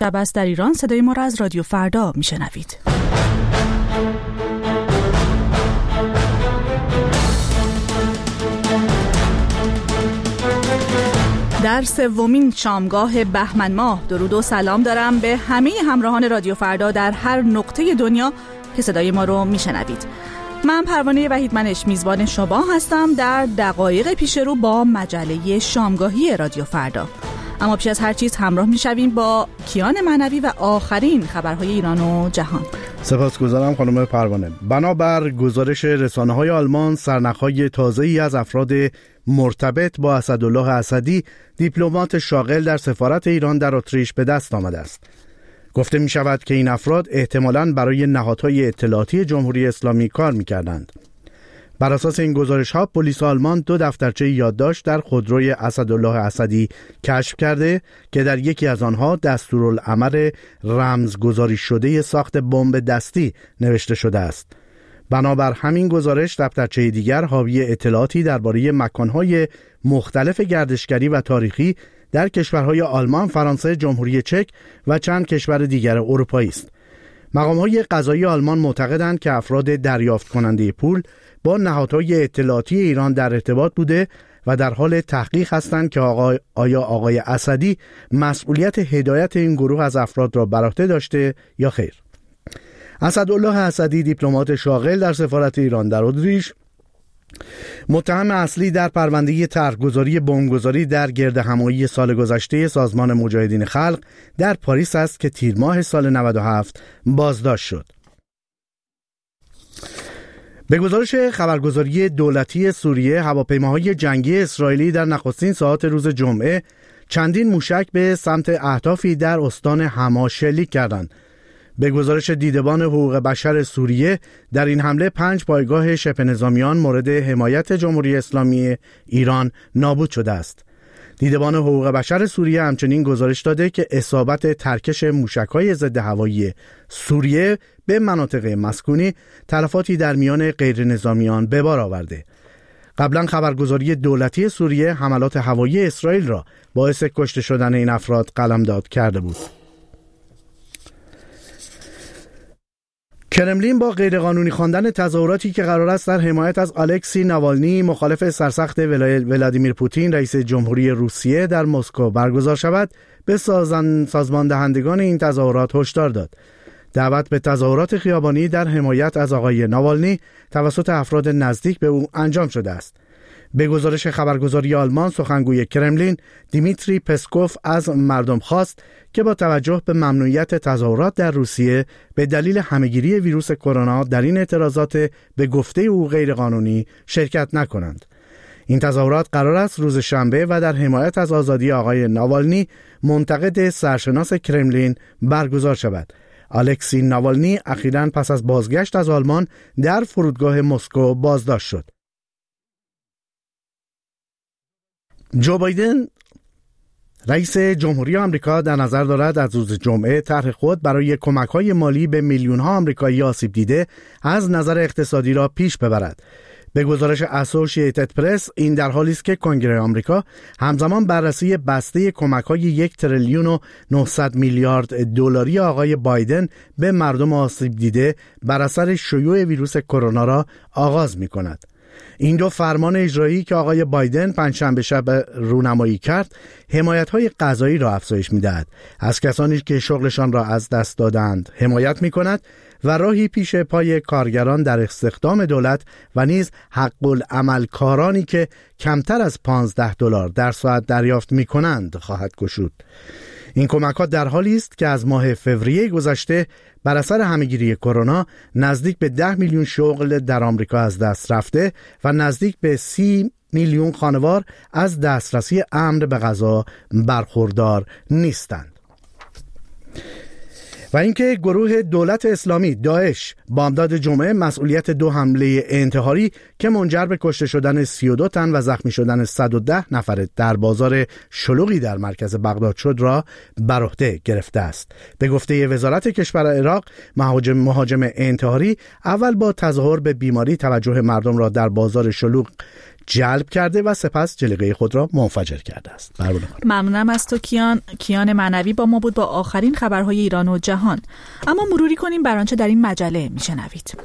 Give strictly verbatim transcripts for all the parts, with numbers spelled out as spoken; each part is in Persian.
شب است در ایران. صدای ما را از رادیو فردا میشنوید. در سومین شامگاه بهمن ماه درود و سلام دارم به همه همراهان رادیو فردا در هر نقطه دنیا که صدای ما رو میشنوید. من پروانه وحیدمنش میزبان شما هستم در دقایق پیش رو با مجله شامگاهی رادیو فردا. اما پیش از هر چیز همراه میشویم با کیان معنوی و آخرین خبرهای ایران و جهان. سپاسگزارم خانم پروانه. بنابر گزارش رسانه‌های آلمان، سرنخ‌های تازه‌ای از افراد مرتبط با اسدالله اسدی، دیپلمات شاغل در سفارت ایران در اتریش به دست آمده است. گفته می شود که این افراد احتمالاً برای نهادهای اطلاعاتی جمهوری اسلامی کار می کردند. بر اساس این گزارش ها پلیس آلمان دو دفترچه یادداشت در خودروی اسدالله اسدی کشف کرده که در یکی از آنها دستورالعمل رمزگذاری شده ساخت بمب دستی نوشته شده است. بنابر همین گزارش دفترچه دیگر حاوی اطلاعاتی درباره مکانهای مختلف گردشگری و تاریخی در کشورهای آلمان، فرانسه، جمهوری چک و چند کشور دیگر اروپایی است. مقام‌های قضایی آلمان معتقدند که افراد دریافت کننده پول با نهادهای اطلاعاتی ایران در ارتباط بوده و در حال تحقیق هستند که آقای آیا آقای اسدی مسئولیت هدایت این گروه از افراد را بر عهده داشته یا خیر. اسدالله اسدی، دیپلمات شاغل در سفارت ایران در اتریش، متهم اصلی در پرونده طرحگذاری بمبگذاری در گردهمایی سال گذشته سازمان مجاهدین خلق در پاریس است که تیر ماه سال نود و هفت بازداشت شد. به گزارش خبرگزاری دولتی سوریه، هواپیماهای جنگی اسرائیلی در نخستین ساعات روز جمعه چندین موشک به سمت اهدافی در استان حما شلیک کردند. به گزارش دیدبان حقوق بشر سوریه، در این حمله پنج پایگاه شبه نظامیان مورد حمایت جمهوری اسلامی ایران نابود شده است. دیدبان حقوق بشر سوریه همچنین گزارش داده که اصابت ترکش موشک‌های ضد هوایی سوریه به مناطق مسکونی تلفاتی در میان غیر نظامیان به بار آورده. قبلا خبرگزاری دولتی سوریه حملات هوایی اسرائیل را باعث کشته شدن این افراد قلمداد کرده بود. کرملین با غیرقانونی خواندن تظاهراتی که قرار است در حمایت از الکسی ناوالنی، مخالف سرسخت ولادیمیر پوتین رئیس جمهوری روسیه، در مسکو برگزار شود، به سازمان دهندگان این تظاهرات هشدار داد. دعوت به تظاهرات خیابانی در حمایت از آقای ناوالنی توسط افراد نزدیک به او انجام شده است. به گزارش خبرگزاری آلمان، سخنگوی کرملین دیمیتری پسکوف از مردم خواست که با توجه به ممنوعیت تظاهرات در روسیه به دلیل همهگیری ویروس کرونا در این اعتراضات به گفته او غیرقانونی شرکت نکنند. این تظاهرات قرار است روز شنبه و در حمایت از آزادی آقای ناوالنی، منتقد سرشناس کرملین، برگزار شود. الکسی ناوالنی اخیراً پس از بازگشت از آلمان در فرودگاه مسکو بازداشت شد. جو بایدن رئیس جمهوری آمریکا در نظر دارد از روز جمعه طرح خود برای کمک‌های مالی به میلیون‌ها آمریکایی آسیب دیده از نظر اقتصادی را پیش ببرد. به گزارش اسوسییتد پرس، این در حالی است که کنگره آمریکا همزمان بررسی بسته کمک‌های یک تریلیون و نهصد میلیارد دلاری آقای بایدن به مردم آسیب دیده بر اثر شیوع ویروس کرونا را آغاز می‌کند. این دو فرمان اجرایی که آقای بایدن پنجشنبه شب رونمایی کرد، حمایت‌های قضایی را افزایش می‌دهد. از کسانی که شغلشان را از دست دادند حمایت می‌کند و راهی پیش پای کارگران در استخدام دولت و نیز حق العمل کارانی که کمتر از پانزده دلار در ساعت دریافت می‌کنند خواهد گشود. این کمک‌ها در حالی است که از ماه فوریه گذشته بر اثر همهگیری کرونا نزدیک به ده میلیون شغل در آمریکا از دست رفته و نزدیک به سی میلیون خانوار از دسترسی امن به غذا برخوردار نیستند. و اینکه گروه دولت اسلامی داعش بامداد جمعه مسئولیت دو حمله انتحاری که منجر به کشته شدن سی و دو تن و زخمی شدن صد و ده نفر در بازار شلوغی در مرکز بغداد شد را بر عهده گرفته است. به گفته وزارت کشور عراق، مهاجم مهاجم انتحاری اول با تظاهر به بیماری توجه مردم را در بازار شلوغ جلب کرده و سپس جلیقه خود را منفجر کرده است. ممنونم از تو کیان. کیان معنوی با ما بود با آخرین خبرهای ایران و جهان. اما مروری کنیم بر آنچه در این مجله میشنوید.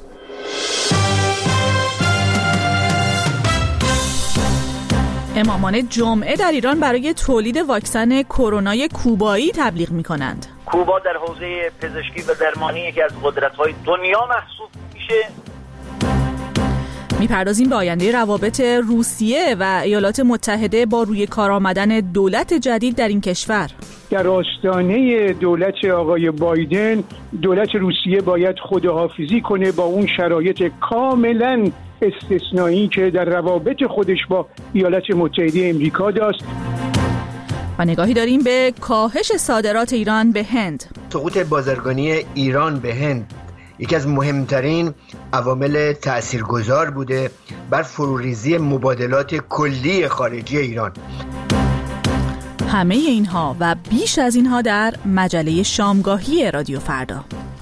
امامان جمعه در ایران برای تولید واکسن کرونای کوبایی تبلیغ می‌کنند. کوبا در حوزه پزشکی و درمانی یکی از قدرت‌های دنیا محسوب میشه. میپردازیم به آینده روابط روسیه و ایالات متحده با روی کار آمدن دولت جدید در این کشور. در آستانه دولت آقای بایدن، دولت روسیه باید خداحافظی کنه با اون شرایط کاملاً استثنایی که در روابط خودش با ایالات متحده امریکا داشت. و نگاهی داریم به کاهش صادرات ایران به هند. سقوط بازرگانی ایران به هند یکی از مهمترین عوامل تأثیرگذار بوده بر فروریزی مبادلات کلی خارجی ایران. همه اینها و بیش از اینها در مجله شامگاهی رادیو فردا.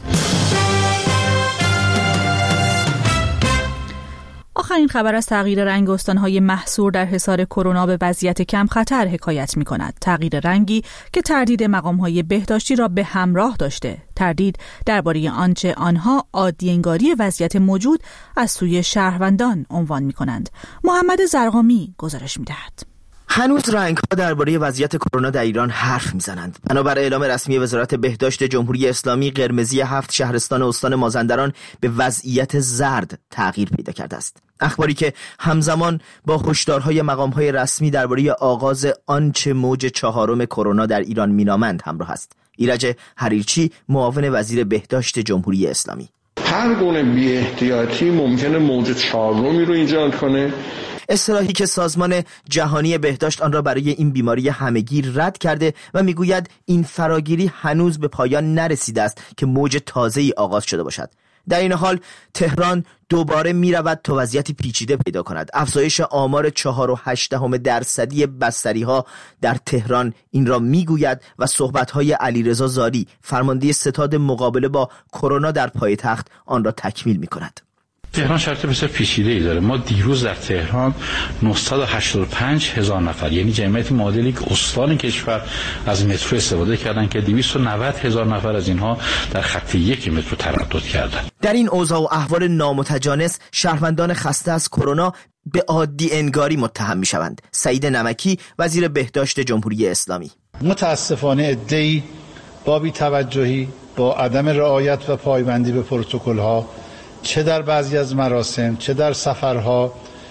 آخرین خبر از تغییر رنگ استان‌های محصور در حصار کرونا به وضعیت کم خطر حکایت می‌کند. تغییر رنگی که تردید مقام‌های بهداشتی را به همراه داشته. تردید درباره آنچه آنها عادی انگاری وضعیت موجود از سوی شهروندان عنوان می‌کنند. محمد زرقامی گزارش می‌دهد. هنوز رنگ‌ها درباره وضعیت کرونا در ایران حرف می‌زنند. بنابر اعلام رسمی وزارت بهداشت جمهوری اسلامی، قرمزی هفت شهرستان استان مازندران به وضعیت زرد تغییر پیدا کرده است. اخباری که همزمان با هشدارهای مقام‌های رسمی درباره آغاز آنچه موج چهارم کرونا در ایران مینامند همراه است. ایرج حریرچی، معاون وزیر بهداشت جمهوری اسلامی: هر گونه بی‌احتیاطی ممکنه موج چهارمی رو ایجاد کنه. اصطلاحی که سازمان جهانی بهداشت آن را برای این بیماری همگیر رد کرده و میگوید این فراگیری هنوز به پایان نرسیده است که موج تازه‌ای آغاز شده باشد. در این حال تهران دوباره می رود تا وضعیتی پیچیده پیدا کند. افزایش آمار چهار و هشتم درصدی بستری ها در تهران این را می گوید و صحبت های علیرضا زاری، فرمانده ستاد مقابله با کرونا در پایتخت، آن را تکمیل می کند. تهران شرط بسیار پیچیده‌ای داره. ما دیروز در تهران نهصد و هشتاد و پنج هزار نفر، یعنی جمعیت معادلی که استان کشور از مترو استفاده کردن که دویست و نود هزار نفر از اینها در خط یک مترو تردد کردن. در این اوضاع و احوال نامتجانس شهروندان خسته از کرونا به عادی انگاری متهم می‌شوند. سعید نمکی، وزیر بهداشت جمهوری اسلامی: متاسفانه عده‌ای با بی‌توجهی، با عدم رعایت و پایبندی به پروتکل‌ها، چه در بعضی از مراسم چه در سفرها،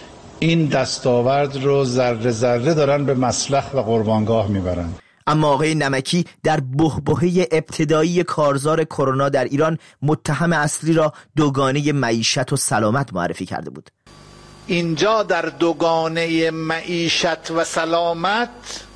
این دستاورد رو ذره ذره دارن به مسلخ و قربانگاه میبرن. اما آقای نمکی در بحبوحه ابتدایی کارزار کرونا در ایران متهم اصلی را دوگانه معیشت و سلامت معرفی کرده بود. اینجا در دوگانه معیشت و سلامت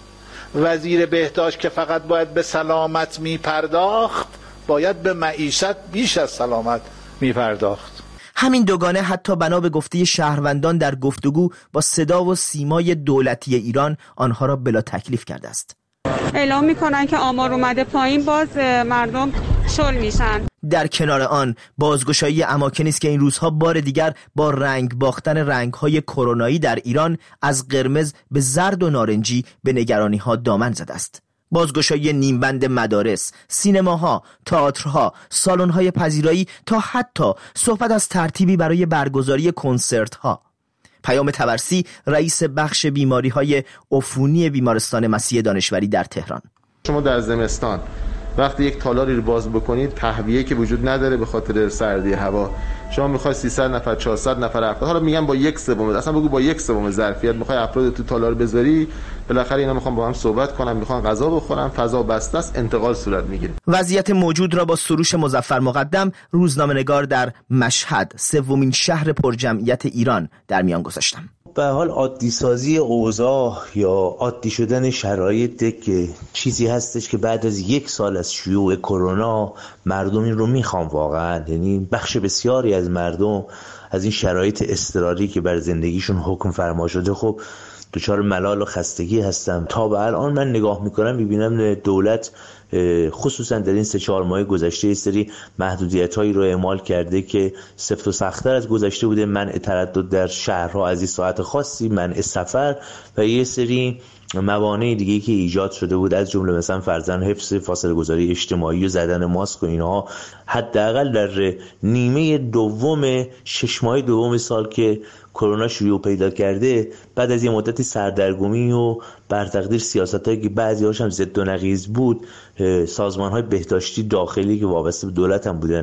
وزیر بهداشت که فقط باید به سلامت میپرداخت، باید به معیشت بیش از سلامت میپرداخت. همین دوگانه حتی بنا به گفته شهروندان در گفتگو با صدا و سیمای دولتی ایران آنها را بلا تکلیف کرده است. اعلام میکنن که آمار اومده پایین، باز مردم شل میشن. در کنار آن بازگشایی اماکنی است که این روزها بار دیگر با رنگ باختن رنگ‌های کرونایی در ایران از قرمز به زرد و نارنجی به نگرانی‌ها دامن زده است. بازگشایی نیمبند مدارس، سینماها، تئاترها، سالن‌های پذیرایی تا حتی صحبت از ترتیبی برای برگزاری کنسرت‌ها. پیام طبرسی، رئیس بخش بیماری‌های عفونی بیمارستان مسیح دانشوری در تهران: شما در زمستان وقتی یک تالاری رو باز بکنید، تهویه که وجود نداره به خاطر سردی هوا، شما میخوای سیصد نفر چهارصد نفر افراد، حالا میگم با یک سوم، اصلا بگو با یک سوم ظرفیت میخوای افراد تو تالار بذاری، بالاخره اینا میخوان با هم صحبت کنن، میخوان غذا بخورن، فضا بسته است، انتقال صورت میگیره. وضعیت موجود را با سروش مظفر مقدم، روزنامه‌نگار در مشهد، سومین شهر پرجمعیت ایران، در میان گذاشتم. به حال عادی سازی اوضاع یا عادی شدن شرایط که چیزی هستش که بعد از یک سال از شیوع کرونا مردم این رو میخوان واقعا، یعنی بخش بسیاری از مردم از این شرایط اضطراری که بر زندگیشون حکم فرما شده خب دچار ملال و خستگی هستم. تا به الان من نگاه میکنم میبینم دولت خصوصا در این سه چهار ماه گذشته یه سری محدودیت‌هایی رو اعمال کرده که سفت و سخت‌تر از گذشته بوده. منع تردد در شهرها از این ساعت خاصی، منع سفر و یه سری موانع دیگه که ایجاد شده بود، از جمله مثلا فرضاً حفظ فاصله گذاری اجتماعی و زدن ماسک و اینها. حداقل در نیمه دوم شش ماه دوم سال که کرونا شیوع پیدا کرده، بعد از یه مدتی سردرگمی و بر تقدیر سیاستایی که بعضی‌هاش هم ضد و نقیض بود، سازمان‌های بهداشتی داخلی که وابسته به دولت هم بودن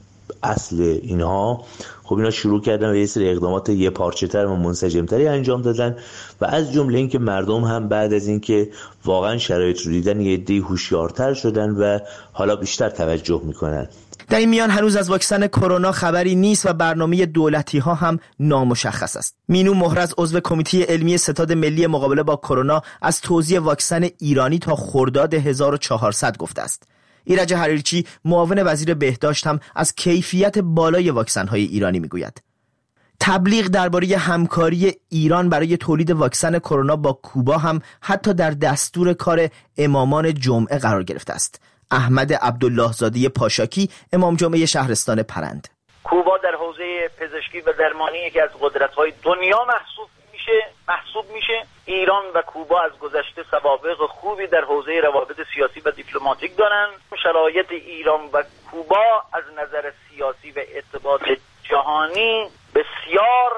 اصل اینها، خب اینا شروع کردن و یه سری اقدامات یه پارچه تر و منسجمتری انجام دادن و از جمله این که مردم هم بعد از این که واقعا شرایط رو دیدن یه عده هوشیارتر شدن و حالا بیشتر توجه میکنن. در این میان هنوز از واکسن کرونا خبری نیست و برنامه دولتی ها هم نامشخص است. مینو مهرز عضو کمیته علمی ستاد ملی مقابله با کرونا از توزیع واکسن ایرانی تا خرداد هزار و چهارصد گفته است. ایرج حریرچی معاون وزیر بهداشت هم از کیفیت بالای واکسن‌های ایرانی میگوید. تبلیغ درباره همکاری ایران برای تولید واکسن کرونا با کوبا هم حتی در دستور کار امامان جمعه قرار گرفته است. احمد عبدالله زاده پاشاکی، امام جمعه شهرستان پرند: کوبا در حوزه پزشکی و درمانی یکی از قدرت‌های دنیا محسوب میشه محسوب میشه ایران و کوبا از گذشته سوابق خوبی در حوزه روابط سیاسی و دیپلماتیک دارن. شرایط ایران و کوبا از نظر سیاسی و ارتباط جهانی بسیار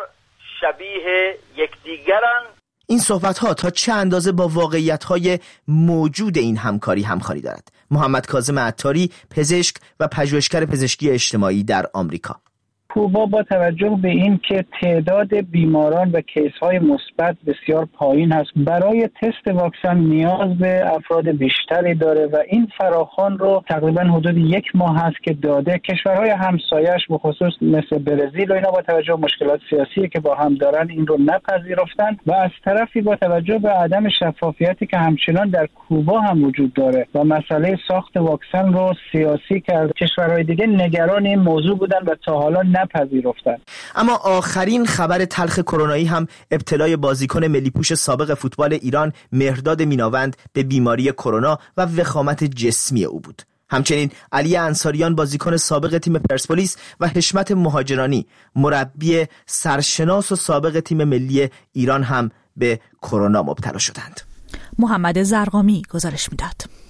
شبیه یکدیگرن. این صحبت‌ها تا چه اندازه با واقعیت‌های موجود این همکاری همخوانی دارد؟ محمد کاظم عطاری، پزشک و پژوهشگر پزشکی اجتماعی در آمریکا: کوبا با توجه به این که تعداد بیماران و کیس‌های مثبت بسیار پایین هست، برای تست واکسن نیاز به افراد بیشتری داره و این فراخوان رو تقریبا حدود یک ماه هست که داده. کشورهای همسایه‌اش به خصوص مثل برزیل و اینا با توجه به مشکلات سیاسی که با هم دارن این رو نپذیرفتن و از طرفی با توجه به عدم شفافیتی که همچنان در کوبا هم وجود داره و مسئله ساخت واکسن رو سیاسی کرد، کشورهای دیگه نگران این موضوع بودن و تا حالا نپذیرفتن. اما آخرین خبر تلخ کرونایی هم ابتلای بازیکن ملی‌پوش سابق فوتبال ایران مهرداد میناوند به بیماری کرونا و وخامت جسمی او بود. همچنین علی انصاریان بازیکن سابق تیم پرسپولیس و حشمت مهاجرانی مربی سرشناس و سابق تیم ملی ایران هم به کرونا مبتلا شدند. محمد زرقامی گزارش میداد.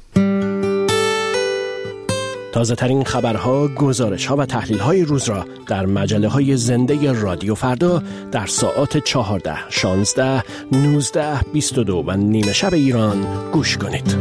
تازه ترین خبرها، گزارش‌ها و تحلیل‌های روز را در مجله‌های زنده رادیو فردا در ساعات چهارده، شانزده، نوزده، بیست و دو و نیمه شب ایران گوش کنید.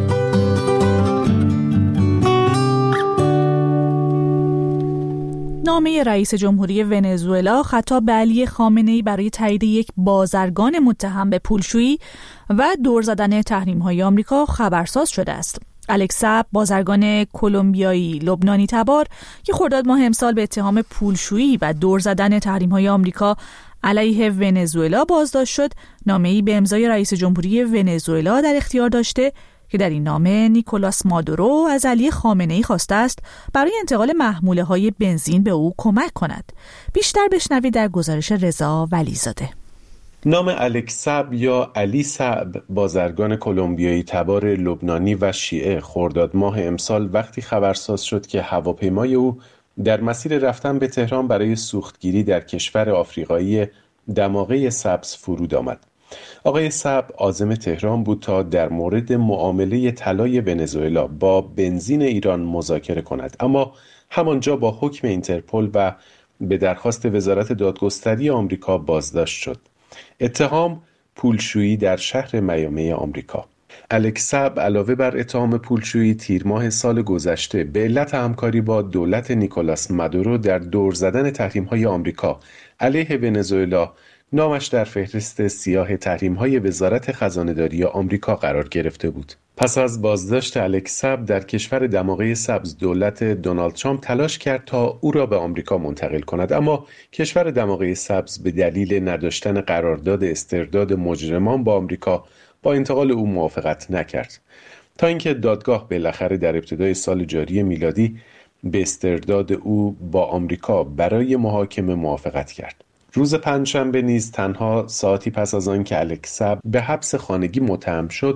نامه رئیس جمهوری ونزوئلا خطاب به علی خامنه‌ای برای تایید یک بازرگان متهم به پولشویی و دور زدن تحریم‌های آمریکا خبرساز شده است. الکس ساب، بازرگان کلمبیایی لبنانی تبار که خرداد ماه امسال به اتهام پولشویی و دور زدن تحریم‌های آمریکا علیه ونزوئلا بازداشت شد، نامه‌ای به امضای رئیس جمهوری ونزوئلا در اختیار داشته که در این نامه نیکولاس مادورو از علی خامنه‌ای خواسته است برای انتقال محموله‌های بنزین به او کمک کند. بیشتر بشنوید در گزارش رضا ولیزاده. نام الکس ساب یا علی ساب، بازرگان کلمبیایی تبار لبنانی و شیعه، خرداد ماه امسال وقتی خبرساز شد که هواپیمای او در مسیر رفتن به تهران برای سوختگیری در کشور آفریقایی دماغه سبز فرود آمد. آقای ساب عازم تهران بود تا در مورد معامله طلای ونزوئلا با بنزین ایران مذاکره کند، اما همانجا با حکم اینترپل و به درخواست وزارت دادگستری آمریکا بازداشت شد. اتهام پولشویی در شهر میامی آمریکا. الکس ساب علاوه بر اتهام پولشویی تیر ماه سال گذشته به علت همکاری با دولت نیکولاس مادورو در دور زدن تحریم‌های آمریکا علیه ونزوئلا نامش در فهرست سیاه تحریم‌های وزارت خزانه‌داری آمریکا قرار گرفته بود. پس از بازداشت الکس ساب در کشور دماغه سبز، دولت دونالد ترامپ تلاش کرد تا او را به آمریکا منتقل کند، اما کشور دماغه سبز به دلیل نداشتن قرارداد استرداد مجرمان با آمریکا با انتقال او موافقت نکرد، تا اینکه دادگاه بالاخره در ابتدای سال جاری میلادی به استرداد او با آمریکا برای محاکمه موافقت کرد. روز پنجشنبه نیز تنها ساعتی پس از آن که الکس ساب به حبس خانگی متهم شد،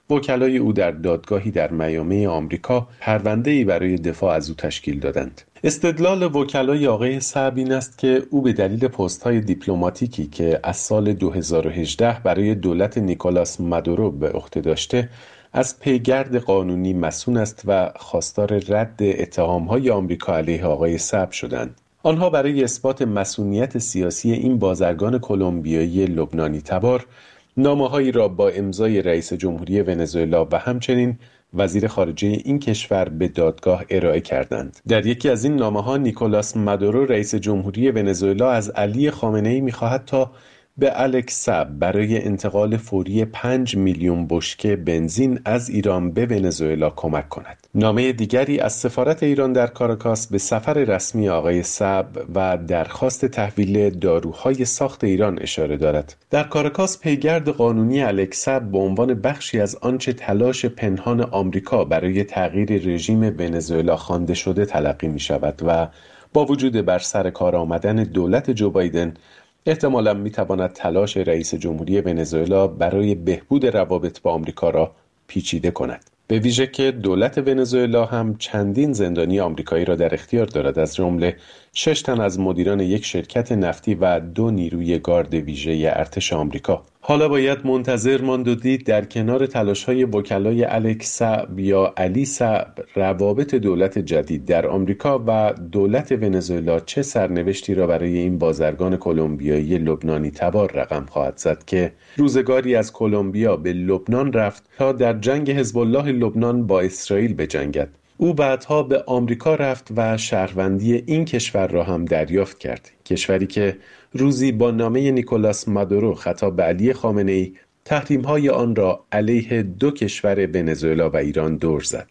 وکلای او در دادگاهی در میامی آمریکا پرونده‌ای برای دفاع از او تشکیل دادند. استدلال وکلای آقای صعب این است که او به دلیل پست‌های دیپلماتیکی که از سال دو هزار و هجده برای دولت نیکولاس مادورو به عهده داشته از پیگرد قانونی مسئول است و خواستار رد اتهام‌های آمریکا علیه آقای صعب شدند. آنها برای اثبات مسئولیت سیاسی این بازرگان کلمبیایی لبنانی تبار نامه‌هایی را با امضای رئیس جمهوری ونزوئلا و همچنین وزیر خارجه این کشور به دادگاه ارائه کردند. در یکی از این نامه‌ها نیکولاس مادورو رئیس جمهوری ونزوئلا از علی خامنه‌ای می‌خواهد تا به الکس صعب برای انتقال فوری پنج میلیون بشکه بنزین از ایران به ونزوئلا کمک کند. نامه دیگری از سفارت ایران در کاراکاس به سفر رسمی آقای صعب و درخواست تحویل داروهای ساخت ایران اشاره دارد. در کاراکاس پیگرد قانونی الکس صعب به عنوان بخشی از آنچه تلاش پنهان آمریکا برای تغییر رژیم ونزوئلا خوانده شده تلقی می شود و با وجود بر سر کار آمدن دولت جو بایدن احتمالاً میتواند تلاش رئیس جمهوری ونزوئلا برای بهبود روابط با آمریکا را پیچیده کند. به ویژه که دولت ونزوئلا هم چندین زندانی آمریکایی را در اختیار دارد، از جمله شش تن از مدیران یک شرکت نفتی و دو نیروی گارد ویژه ارتش آمریکا. حالا باید منتظر ماند و دید در کنار تلاش‌های وکلای الکس صعب یا علی صعب روابط دولت جدید در آمریکا و دولت ونزوئلا چه سرنوشتی را برای این بازرگان کلمبیایی لبنانی تبار رقم خواهد زد که روزگاری از کلمبیا به لبنان رفت تا در جنگ حزب الله لبنان با اسرائیل بجنگد. او بعدها به آمریکا رفت و شهروندی این کشور را هم دریافت کرد، کشوری که روزی با نامه نیکولاس مادورو خطاب به علی خامنه‌ای تحریم‌های آن را علیه دو کشور ونزوئلا و ایران دور زد.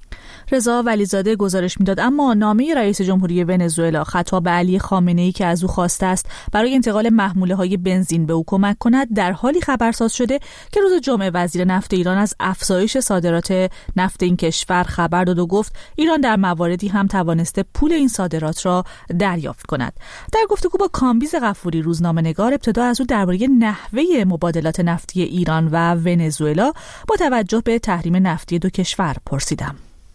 رضا ولیزاده گزارش میداد اما نامه رئیس جمهوری ونزوئلا خطاب به علی خامنه‌ای که از او خواسته است برای انتقال محموله‌های بنزین به او کمک کند در حالی خبرساز شده که روز جمعه وزیر نفت ایران از افزایش صادرات نفت این کشور خبر داد و گفت ایران در مواردی هم توانسته پول این صادرات را دریافت کند. در گفتگو با کامبیز غفوری روزنامه‌نگار ابتدا از او درباره نحوه مبادلات نفتی ایران و ونزوئلا با توجه به تحریم نفتی دو کشور پرسیدم.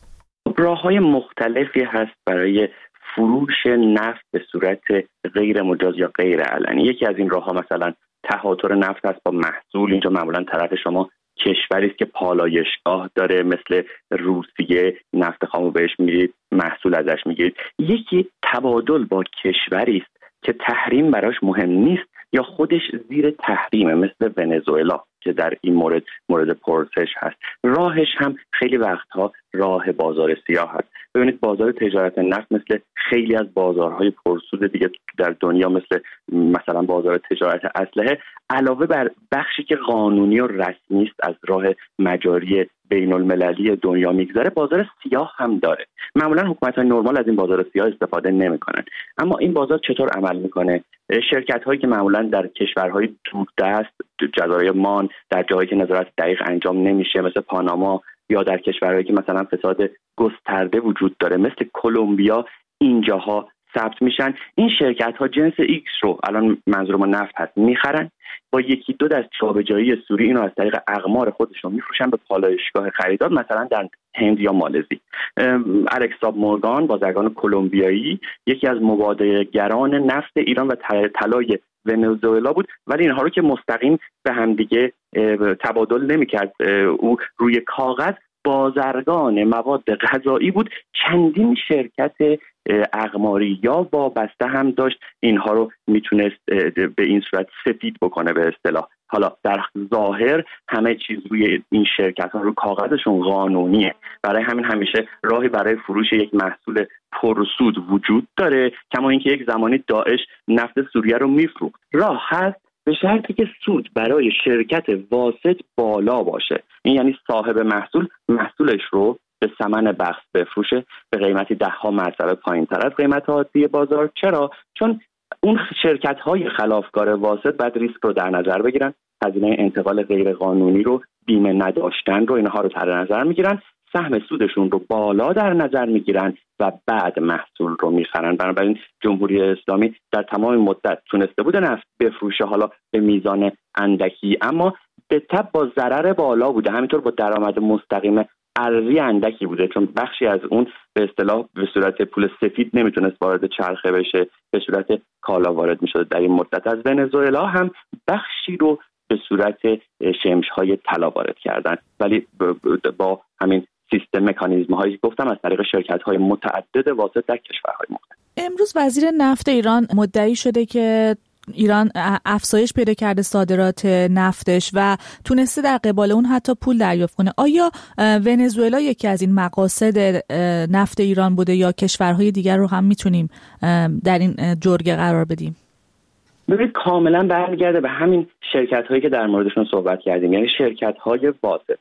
راه‌های مختلفی هست برای فروش نفت به صورت غیر مجاز یا غیر علنی. یکی از این راه‌ها مثلا تهاتر نفت هست با محصول. اینجا معمولا طرف شما کشوری است که پالایشگاه داره، مثل روسیه، نفت خامو بهش میگیرید، محصول ازش میگیرید. یکی تبادل با کشوری است که تحریم براش مهم نیست یا خودش زیر تحریمه، مثل ونزوئلا که در این مورد مورد پرسش هست. راهش هم خیلی وقتها راه بازار سیاه هست. ببینید بازار تجارت نفت مثل خیلی از بازارهای پرسود دیگه در دنیا، مثل مثلا بازار تجارت اسلحه، علاوه بر بخشی که قانونی و رسمی است از راه مجاری بین المللی دنیا میگذره، بازار سیاه هم داره. معمولا حکومت‌های نرمال از این بازار سیاه استفاده نمی‌کنن. اما این بازار چطور عمل می‌کنه؟ شرکت‌هایی که معمولا در کشورهای دوردست، جزایر مان، در جاهایی که نظارت دقیق انجام نمیشه مثل پاناما، یا در کشورهایی که مثلا فساد گسترده وجود داره مثل کلمبیا، اینجاها ثبت میشن. این شرکت ها جنس ایکس رو، الان منظور ما نفت هست، میخرن، با یکی دو دست جابجایی سوری اینو از طریق اقمار خودشون میفروشن به پالایشگاه خریدار، مثلا در هند یا مالزی. الکس صعب مورگان، بازرگان کلمبیایی، یکی از مبادله‌گران نفت ایران و طلای ونزوئلا بود، ولی اینها رو که مستقیم به هم دیگه تبادل نمی‌کرد. او روی کاغذ بازرگان مواد غذایی بود. چندین شرکت اقماری یا وابسته هم داشت، اینها رو میتونست به این صورت سفید بکنه به اصطلاح. حالا در ظاهر همه چیز روی این شرکت ها رو کاغذشون قانونیه، برای همین همیشه راهی برای فروش یک محصول پرسود وجود داره، کما اینکه یک زمانی داعش نفت سوریه رو میفروخت. راه هست به شرطی که سود برای شرکت واسط بالا باشه. این یعنی صاحب محصول محصولش رو به ثمن بخس بفروشه به قیمتی ده ها مرتبه پایین تر از قیمت عادی بازار. چرا؟ چون اون شرکت های خلافکار واسط بعد ریسک رو در نظر بگیرن، هزینه انتقال غیر قانونی رو، بیمه نداشتن رو، اینها رو در نظر میگیرن، سهم سودشون رو بالا در نظر میگیرن و بعد محصول رو میخرن. بنابراین جمهوری اسلامی در تمام مدت تونسته بوده نفت بفروشه، حالا به میزان اندکی، اما به تبع با ضرر بالا بوده، همینطور با درآمد مستقیم ارزی اندکی بوده، چون بخشی از اون به اصطلاح به صورت پول سفید نمیتونست وارد چرخه بشه، به صورت کالا وارد میشد. در این مدت از ونزوئلا هم بخشی رو به صورت شمش‌های طلا وارد کردن، ولی با همین سیستم مکانیزم هایی گفتم از طریق شرکت های متعدد واسط در کشورهای مختلف. امروز وزیر نفت ایران مدعی شده که ایران افزایش پیدا کرده صادرات نفتش و تونسته در قبال اون حتی پول دریافت کنه. آیا ونزوئلا یکی از این مقاصد نفت ایران بوده یا کشورهای دیگر رو هم میتونیم در این جرگه قرار بدیم؟ ببینید کاملا برمیگرده به همین شرکت هایی که در موردشون صحبت کردیم، یعنی شرکت های واسط.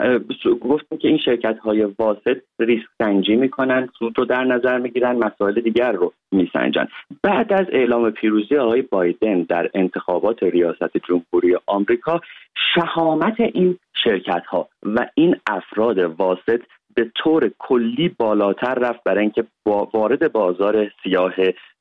گفتیم که این شرکت های واسط ریسک سنجی میکنن، سود رو در نظر میگیرن، مسائل دیگر رو میسنجن. بعد از اعلام پیروزی آقای بایدن در انتخابات ریاست جمهوری آمریکا، شهامت این شرکت ها و این افراد واسط به طور کلی بالاتر رفت برای اینکه با وارد بازار سیاه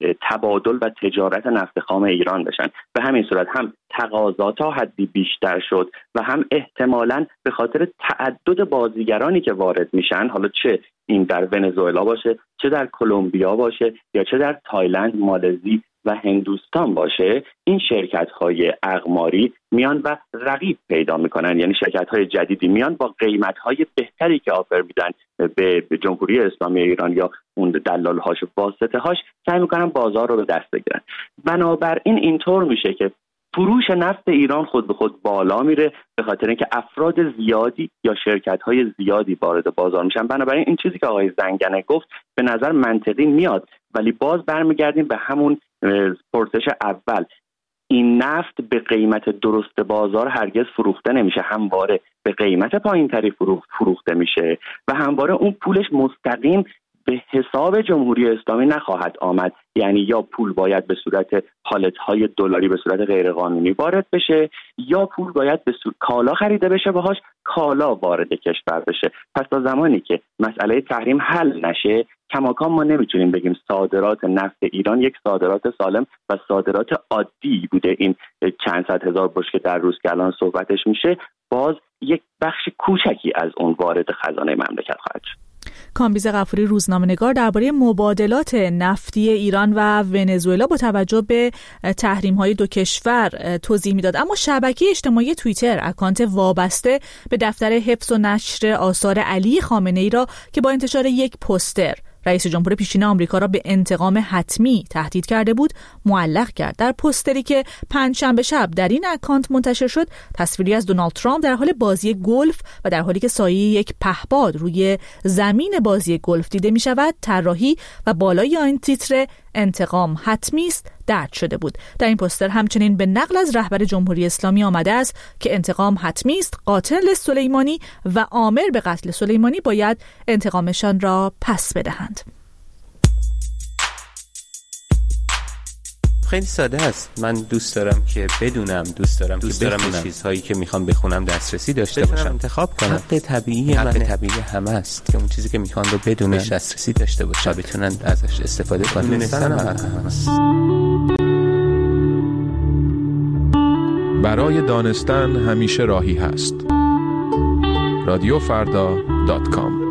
تبادل و تجارت نفت خام ایران بشن. به همین صورت هم تقاضا تا حدی بیشتر شد و هم احتمالاً به خاطر تعدد بازیگرانی که وارد میشن، حالا چه این در ونزوئلا باشه، چه در کلمبیا باشه، یا چه در تایلند، مالزی و هندوستان باشه، این شرکت‌های اقماری میان و رقیب پیدا میکنن. یعنی شرکت‌های جدیدی میان با قیمت‌های بهتری که آفر میدن به جمهوری اسلامی ایران یا اون دلال‌هاش و واسطه‌هاش، سعی میکنن بازار رو به دست بگیرن. بنابراین اینطور میشه که فروش نفت ایران خود به خود بالا میره به خاطر اینکه افراد زیادی یا شرکت‌های زیادی وارد بازار میشن. بنابراین این چیزی که آقای زنگنه گفت به نظر منطقی میاد، ولی باز برمیگردیم به همون پرسش اول. این نفت به قیمت درست بازار هرگز فروخته نمیشه، همواره به قیمت پایینتری فروخته میشه و همواره اون پولش مستقیم به حساب جمهوری اسلامی نخواهد آمد. یعنی یا پول باید به صورت پالت‌های دلاری به صورت غیرقانونی وارد بشه، یا پول باید به صورت کالا خریده بشه، باهاش کالا وارد کشور بشه. پس تا زمانی که مسئله تحریم حل نشه، کماکان ما نمیتونیم بگیم صادرات نفت ایران یک صادرات سالم و صادرات عادی بوده. این چند صد هزار بشکه در روز که الان صحبتش میشه، باز یک بخش کوچکی از اون وارد خزانه مملکت خواهد شد. کامبیز غفوری، روزنامه‌نگار، درباره مبادلات نفتی ایران و ونزوئلا با توجه به تحریم‌های دو کشور توضیح میداد. اما شبکه اجتماعی توییتر اکانت وابسته به دفتر حفظ و نشر آثار علی خامنه‌ای را که با انتشار یک پوستر رئیس جمهور پیشین آمریکا را به انتقام حتمی تهدید کرده بود معلق کرد. در پوستری که پنجشنبه شب در این اکانت منتشر شد، تصویری از دونالد ترامپ در حال بازی گلف و در حالی که سایه یک پهپاد روی زمین بازی گلف دیده می شود، طراحی و بالای آن تیتر انتقام حتمی است درج شده بود. در این پوستر همچنین به نقل از رهبر جمهوری اسلامی آمده است که انتقام حتمی است، قاتل سلیمانی و آمر به قتل سلیمانی باید انتقامشان را پس بدهند. خیلی ساده است. من دوست دارم که بدونم، دوست دارم دوست که دارم به چیزهایی که میخوام بخونم دسترسی داشته باشم، انتخاب کنم. حق طبیعی حق من طبیعی همه است که اون چیزی که میخوان رو بدونن، دسترسی داشته باشن و بتونن ازش استفاده کنن. دونستن هم هست. برای دانستن همیشه راهی هست. رادیو فردا دات کام.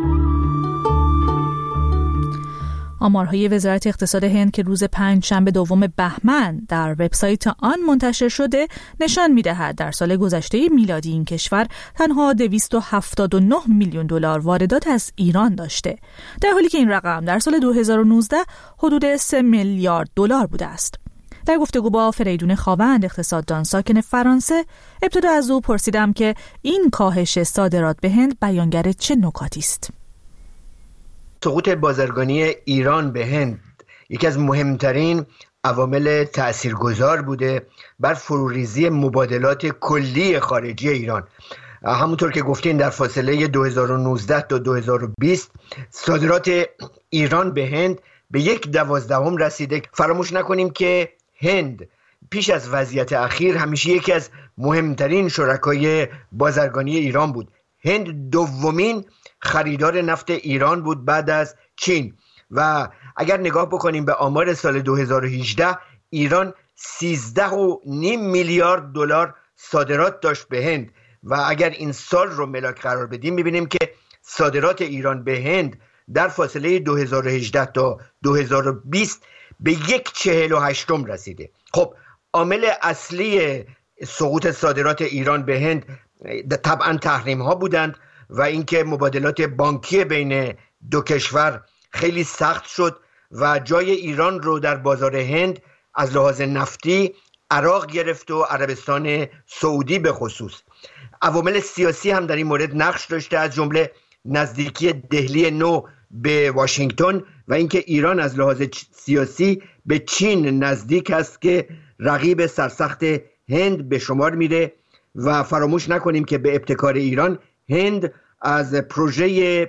آمارهای وزارت اقتصاد هند که روز پنجشنبه دوم بهمن در وبسایت آن منتشر شده نشان می‌دهد در سال گذشته میلادی این کشور تنها دویست و هفتاد و نه میلیون دلار واردات از ایران داشته، در حالی که این رقم در سال دو هزار و نوزده حدود سه میلیارد دلار بوده است. در گفتگو با فریدون خاوند، اقتصاددان ساکن فرانسه، ابتدا از او پرسیدم که این کاهش صادرات به هند بیانگر چه نکاتی است. سقوط بازرگانی ایران به هند یکی از مهمترین عوامل تاثیرگذار بوده بر فروریزی مبادلات کلی خارجی ایران. همونطور که گفتین در فاصله دو هزار و نوزده تا دو هزار و بیست صادرات ایران به هند به یک دوازدهم رسیده. فراموش نکنیم که هند پیش از وضعیت اخیر همیشه یکی از مهمترین شرکای بازرگانی ایران بود. هند دومین خریدار نفت ایران بود بعد از چین و اگر نگاه بکنیم به آمار سال دو هزار و هجده، ایران سیزده و نیم میلیارد دلار صادرات داشت به هند و اگر این سال رو ملاک قرار بدیم میبینیم که صادرات ایران به هند در فاصله دو هزار و هجده تا دو هزار و بیست به یک چهل و هشتم رسیده. خب عامل اصلی سقوط صادرات ایران به هند طبعا تحریم ها بودند و اینکه مبادلات بانکی بین دو کشور خیلی سخت شد و جای ایران رو در بازار هند از لحاظ نفتی عراق گرفت و عربستان سعودی به خصوص. عوامل سیاسی هم در این مورد نقش داشته، از جمله نزدیکی دهلی نو به واشنگتن و اینکه ایران از لحاظ سیاسی به چین نزدیک است که رقیب سرسخت هند به شمار میره و فراموش نکنیم که به ابتکار ایران هند از پروژه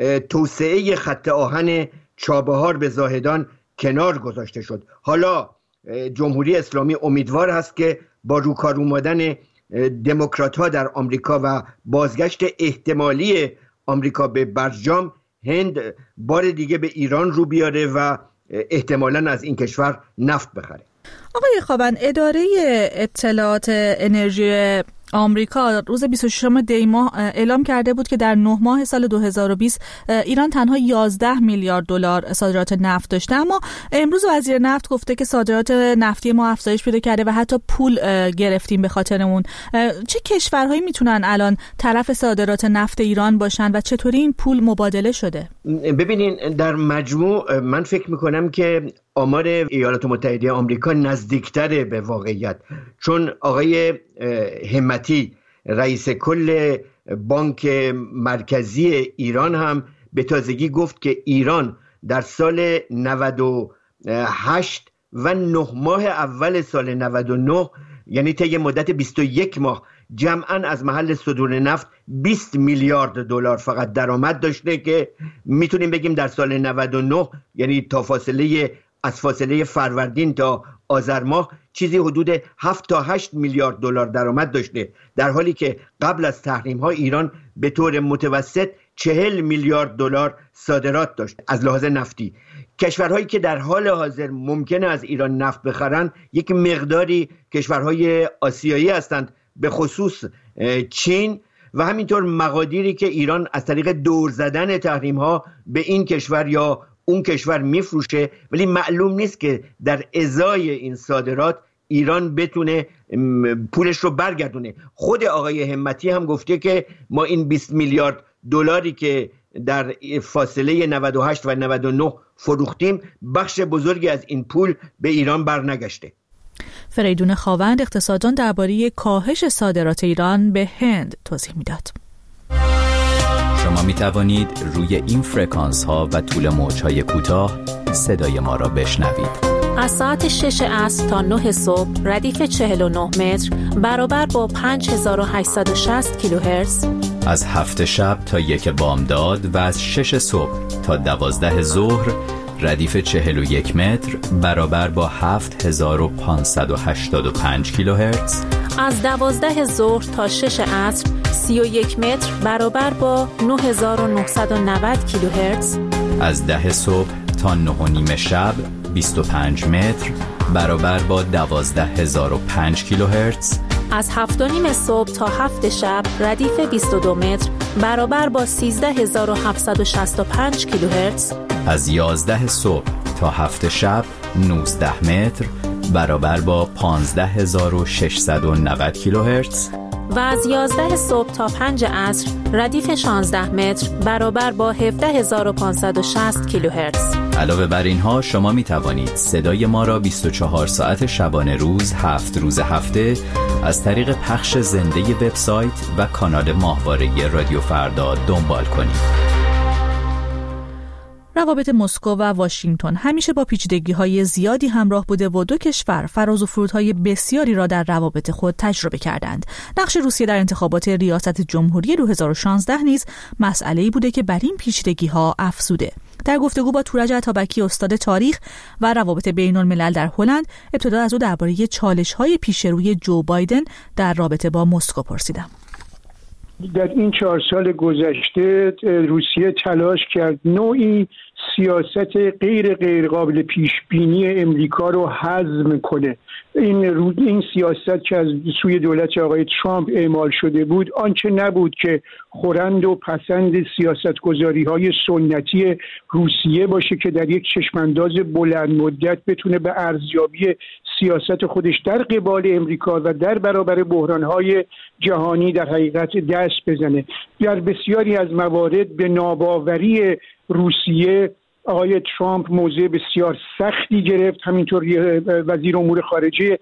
توسعه خط آهن چابهار به زاهدان کنار گذاشته شد. حالا جمهوری اسلامی امیدوار هست که با روکار اومدن دموکرات ها در آمریکا و بازگشت احتمالی آمریکا به برجام هند بار دیگه به ایران رو بیاره و احتمالاً از این کشور نفت بخره. آقای خاوند، اداره اطلاعات انرژی آمریکا روز بیست و ششم دی ماه اعلام کرده بود که در نه ماه سال دو هزار و بیست ایران تنها یازده میلیارد دلار صادرات نفت داشته، اما امروز وزیر نفت گفته که صادرات نفتی ما افزایش پیدا کرده و حتی پول گرفتیم به خاطر اون. چه کشورهایی میتونن الان طرف صادرات نفت ایران باشن و چطوری این پول مبادله شده؟ ببینین در مجموع من فکر میکنم که آمار ایالات متحده آمریکا نزدیکتره به واقعیت، چون آقای همتی رئیس کل بانک مرکزی ایران هم به تازگی گفت که ایران در سال نود و هشت و نه ماه اول سال نود و نه، یعنی طی مدت بیست و یک ماه، جمعاً از محل صدور نفت بیست میلیارد دلار فقط درآمد داشته که میتونیم بگیم در سال نود و نه، یعنی تا فاصله از فاصله فروردین تا آذر ماه، چیزی حدود هفت تا هشت میلیارد دلار درآمد داشته، در حالی که قبل از تحریم ها ایران به طور متوسط چهل میلیارد دلار صادرات داشت از لحاظ نفتی. کشورهایی که در حال حاضر ممکنه از ایران نفت بخرن یک مقداری کشورهای آسیایی هستند، به خصوص چین و همینطور مقادیری که ایران از طریق دور زدن تحریم ها به این کشور یا اون کشور میفروشه، ولی معلوم نیست که در ازای این صادرات ایران بتونه پولش رو برگردونه. خود آقای همتی هم گفته که ما این بیست میلیارد دلاری که در فاصله نود و هشت و نود و نه فروختیم، بخش بزرگی از این پول به ایران برنگشته. فریدون خاوند اقتصاددان درباره کاهش صادرات ایران به هند توضیح میداد. شما می توانید روی این فرکانس ها و طول موج های کوتاه صدای ما را بشنوید. از ساعت شش عصر تا نه صبح ردیف چهل و نه متر برابر با پنج هزار و هشتصد و شصت کیلوهرتز. از هفت شب تا یک بامداد و از شش صبح تا دوازده ظهر ردیف چهل و یک متر برابر با هفت هزار و پانصد و هشتاد و پنج کیلوهرتز. از دوازده ظهر تا شش عصر سی و یک متر برابر با نه هزار و نهصد و نود کیلوهرتز. از ده صبح تا نه و نیم شب بیست و پنج متر برابر با دوازده هزار و پنج کیلوهرتز. از هفت و نیم صبح تا هفت شب ردیف بیست و دو متر برابر با سیزده هزار و هفتصد و شصت و پنج کیلوهرتز. از یازده صبح تا هفت شب نوزده متر برابر با پانزده هزار و ششصد و نود کیلوهرتز. و از یازده صبح تا پنج عصر ردیف شانزده متر برابر با هفده هزار و پانصد و شصت کیلوهرتز. علاوه بر اینها شما می توانید صدای ما را بیست و چهار ساعت شبانه روز هفت روز هفته از طریق پخش زنده وبسایت و کانال ماهواره رادیو فردا دنبال کنید. روابط مسکو و واشنگتن همیشه با پیچیدگی‌های زیادی همراه بوده و دو کشور فراز و فرودهای بسیاری را در روابط خود تجربه کردند. نقش روسیه در انتخابات ریاست جمهوری دو هزار و شانزده نیز مسئله‌ای بوده که بر این پیچیدگی‌ها افزوده. در گفتگو با تورج عطابکی استاد تاریخ و روابط بین‌الملل در هلند، ابتدا از او درباره چالش‌های پیش روی جو بایدن در رابطه با مسکو پرسیدم. در این چهار سال گذشته روسیه تلاش کرد نوعی سیاست غیر غیر قابل پیش بینی امریکا رو هضم کنه این رو این سیاست که از سوی دولت آقای ترامپ اعمال شده بود آنچه نبود که خورند و پسند سیاستگذاری‌های سنتی روسیه باشه که در یک چشمانداز بلند مدت بتونه به ارزیابی سیاست خودش در قبال امریکا و در برابر بحران‌های جهانی در حقیقت دست بزنه. در بسیاری از موارد به ناباوری روسیه آقای ترامپ موضع بسیار سختی گرفت. همینطور وزیر امور خارجه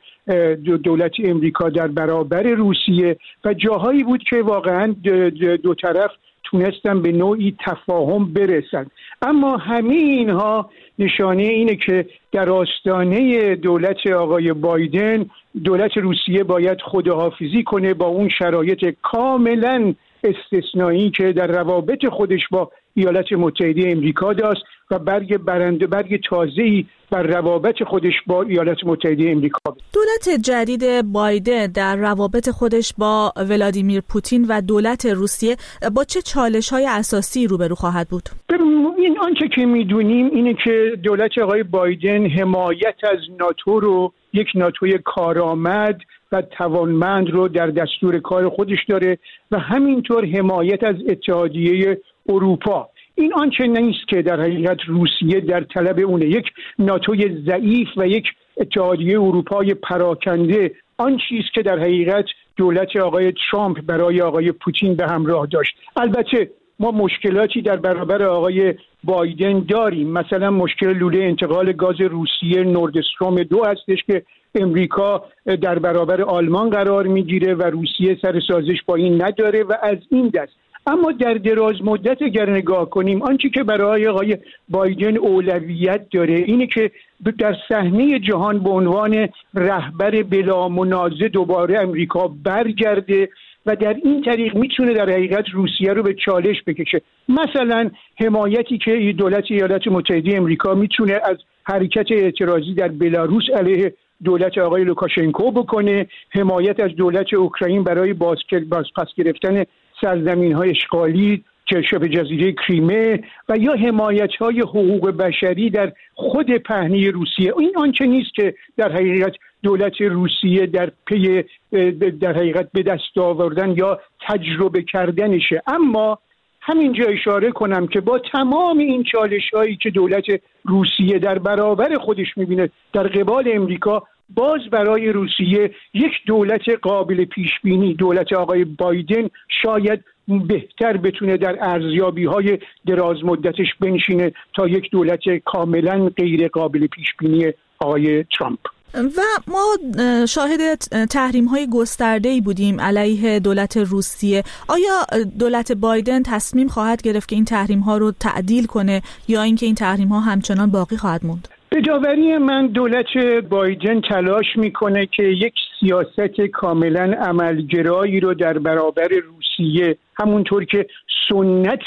دولت امریکا در برابر روسیه و جاهایی بود که واقعا دو طرف تونستن به نوعی تفاهم برسن. اما همه اینها نشانه اینه که در آستانه دولت آقای بایدن دولت روسیه باید خداحافظی کنه با اون شرایط کاملا استثنایی که در روابط خودش با ایالات متحده امریکا داشت و برگ برنده برگ تازه‌ای بر روابط خودش با ایالات متحده امریکا. دولت جدید بایدن در روابط خودش با ولادیمیر پوتین و دولت روسیه با چه چالش‌های اساسی روبرو خواهد بود؟ این آنچه که می‌دونیم اینه که دولت آقای بایدن حمایت از ناتو رو، یک ناتوی کارآمد و توانمند رو در دستور کار خودش داره و همینطور حمایت از اتحادیه اروپا. این آنچه نیست که در حقیقت روسیه در طلب اونه، یک ناتوی ضعیف و یک اتحادیه اروپای پراکنده، آن چیزی که در حقیقت دولت آقای ترامپ برای آقای پوتین به همراه داشت. البته ما مشکلاتی در برابر آقای بایدن داریم، مثلا مشکل لوله انتقال گاز روسیه نورد استریم دو هستش که امریکا در برابر آلمان قرار میگیره و روسیه سر سازش با این نداره و از این دست. اما در دراز مدت اگر نگاه کنیم آنچه که برای آقای بایدن اولویت داره اینه که در صحنه جهان به عنوان رهبر بلا منازع دوباره امریکا برگرده و در این طریق میتونه در حقیقت روسیه رو به چالش بکشه. مثلا حمایتی که دولت ایالات متحده امریکا میتونه از حرکت اعتراضی در بلاروس علیه دولت آقای لوکاشنکو بکنه، حمایت از دولت اوکراین برای بازپس گرفتن سرزمین‌های اشغالی که شبه جزیره کریمه و یا حمایت‌های حقوق بشری در خود پهنه روسیه. این آنچه نیست که در حقیقت دولت روسیه در پی در حقیقت به دست آوردن یا تجربه کردنشه. اما همینجا اشاره کنم که با تمام این چالش‌هایی که دولت روسیه در برابر خودش می‌بینه در قبال امریکا، باز برای روسیه یک دولت قابل پیشبینی، دولت آقای بایدن شاید بهتر بتونه در ارزیابی‌های دراز مدتش بنشینه تا یک دولت کاملا غیر قابل پیشبینی آقای ترامپ. و ما شاهد تحریم‌های گسترده‌ای بودیم علیه دولت روسیه. آیا دولت بایدن تصمیم خواهد گرفت که این تحریم‌ها رو تعدیل کنه یا اینکه این تحریم‌ها همچنان باقی خواهد موند؟ به داوری من دولت بایدن تلاش میکنه که یک سیاست کاملا عملگرایی رو در برابر روسیه، همونطور که سنت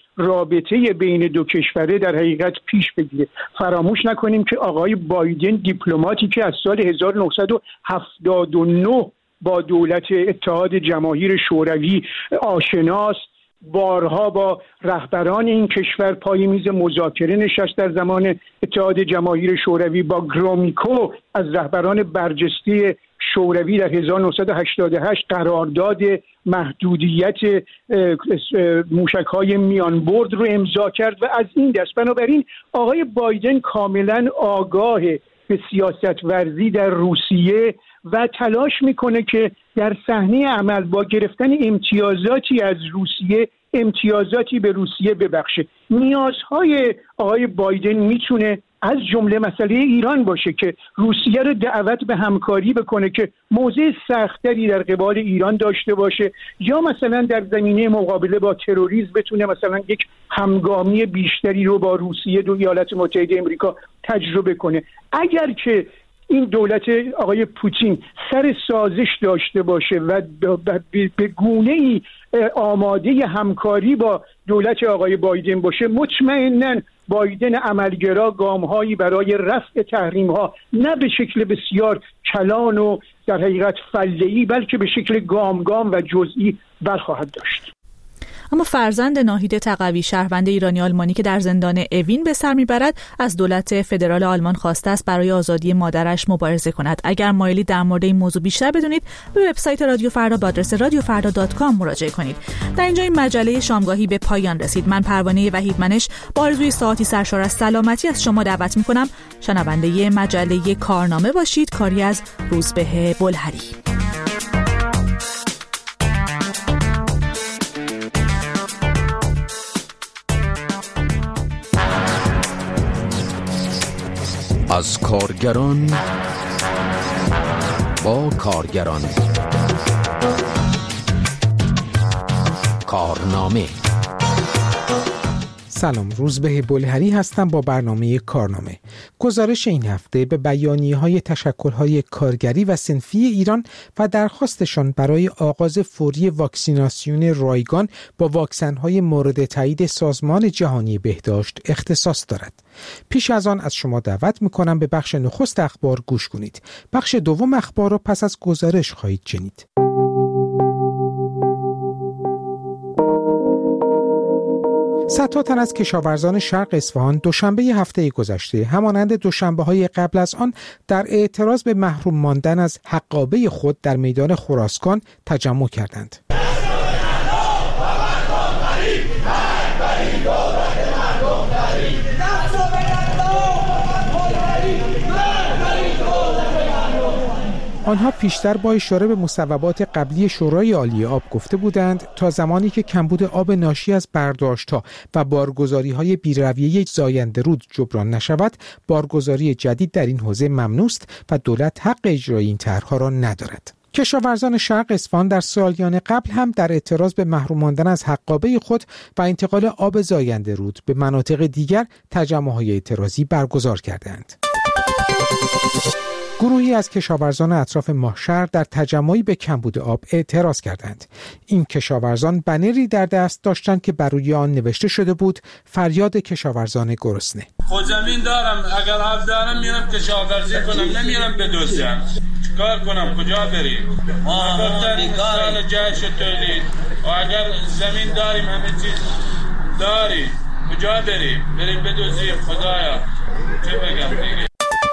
رابطه بین دو کشوره در حقیقت پیش بگیره. فراموش نکنیم که آقای بایدن دیپلماتی که از سال هزار و نهصد و هفتاد و نه با دولت اتحاد جماهیر شوروی آشناست، بارها با رهبران این کشور پای میز مذاکره نشست. در زمان اتحاد جماهیر شوروی با گرومیکو از رهبران برجسته شوروی در هزار و نهصد و هشتاد و هشت قرارداد محدودیت موشک‌های میانبرد رو امضا کرد و از این دست. بنابراین آقای بایدن کاملا آگاه به سیاست ورزی در روسیه و تلاش میکنه که در صحنه عمل با گرفتن امتیازاتی از روسیه امتیازاتی به روسیه ببخشه. نیازهای آقای بایدن میتونه از جمله مسئله ایران باشه که روسیه رو دعوت به همکاری بکنه که موضع سختری در قبال ایران داشته باشه، یا مثلا در زمینه مقابله با تروریسم بتونه مثلا یک همگامی بیشتری رو با روسیه و ایالات متحده امریکا تجربه کنه. اگر که این دولت آقای پوتین سر سازش داشته باشه و به گونه‌ای آماده همکاری با دولت آقای بایدن باشه، مطمئناً بایدن عملگرا گام‌هایی برای رفع تحریم‌ها نه به شکل بسیار کلان و در حقیقت فله‌ای بلکه به شکل گام گام و جزئی برخواهد داشت. اما فرزند ناهید تقوی، شهروند ایرانی آلمانی که در زندان اوین به سر میبرد، از دولت فدرال آلمان خواسته است برای آزادی مادرش مبارزه کند. اگر مایلی در مورد این موضوع بیشتر بدونید، به وبسایت رادیو فردا با آدرس رادیو فردا دات کام مراجعه کنید. در اینجا این مجله شامگاهی به پایان رسید. من پروانه وحیدمنش با آرزوی ساعتی سرشار از سلامتی از شما دعوت میکنم شنونده مجله کارنامه باشید، کاری از روزبه بلهری. از کارگران با کارگران، کارنامه. سلام، روزبه بلهری هستم با برنامه کارنامه. گزارش این هفته به بیانیه‌های تشکل‌های کارگری و صنفی ایران و درخواستشان برای آغاز فوری واکسیناسیون رایگان با واکسن‌های مورد تایید سازمان جهانی بهداشت اختصاص دارد. پیش از آن از شما دعوت می‌کنم به بخش نخست اخبار گوش کنید. بخش دوم اخبار را پس از گزارش خواهید شنید. صدها تن از کشاورزان شرق اصفهان دوشنبه هفته گذشته همانند دوشنبه‌های قبل از آن در اعتراض به محروم ماندن از حقابه خود در میدان خراسکان تجمع کردند. آنها پیشتر با اشاره به مصوبات قبلی شورای عالی آب گفته بودند تا زمانی که کمبود آب ناشی از برداشت‌ها و بارگذاری‌های بی‌رویه زاینده رود جبران نشود، بارگذاری جدید در این حوزه ممنوع است و دولت حق اجرای این طرح‌ها را ندارد. کشاورزان شرق اصفهان در سالیان قبل هم در اعتراض به محروم ماندن از حقابه خود و انتقال آب زاینده رود به مناطق دیگر تجمع‌های اعتراضی برگزار کردند. گروهی از کشاورزان اطراف ماهشهر در تجمعی به کمبود آب اعتراض کردند. این کشاورزان بنری در دست داشتند که بر روی آن نوشته شده بود فریاد کشاورزان گرسنه. خود زمین دارم، اگر آب دارم میرم کشاورزی کنم، نمیرم بدزدم. چیکار کنم؟ کجا بریم؟ ما سال جهش تولید و اگر زمین داریم همه چیز داریم، کجا بریم؟ بریم بدزدیم. خدایا چه بگم دیگه.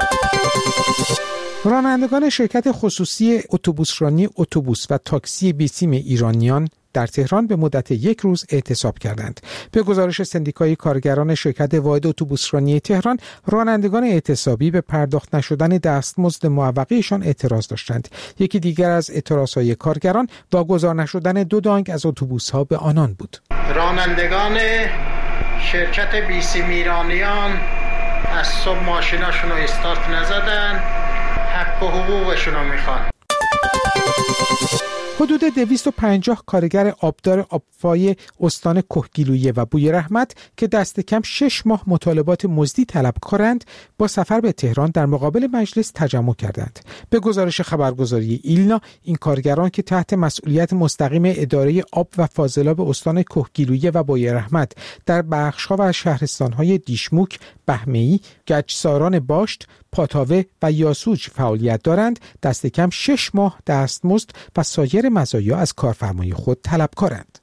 رانندگان شرکت خصوصی اتوبوسرانی اتوبوس و تاکسی بیسیم ایرانیان در تهران به مدت یک روز اعتصاب کردند. به گزارش سندیکای کارگران شرکت واحد اتوبوسرانی تهران، رانندگان اعتصابی به پرداخت نشدن دستمزد معوقه‌شان اعتراض داشتند. یکی دیگر از اعتراضهای کارگران واگذار نشدن دو دانگ از اتوبوس‌ها به آنان بود. رانندگان شرکت بیسیم ایرانیان از صبح ماشیناشون رو استارت نزدن، حق و حقوقشون رو میخوان. حدود دویست و پنجاه کارگر آبدار آبفای استان کهگیلویه و بوی رحمت که دست کم شش ماه مطالبات مزدی طلب کردند، با سفر به تهران در مقابل مجلس تجمع کردند. به گزارش خبرگزاری ایلنا، این کارگران که تحت مسئولیت مستقیم اداره آب و فاضلاب استان کهگیلویه و بوی رحمت در بخش‌ها و شهرستان‌های دیشموک، بهمه‌ای، گچساران باشت، پاتاوه و یاسوج فعالیت دارند، دست کم شش ماه دستمزد و سایر مزایا از کارفرمای خود طلبکارند.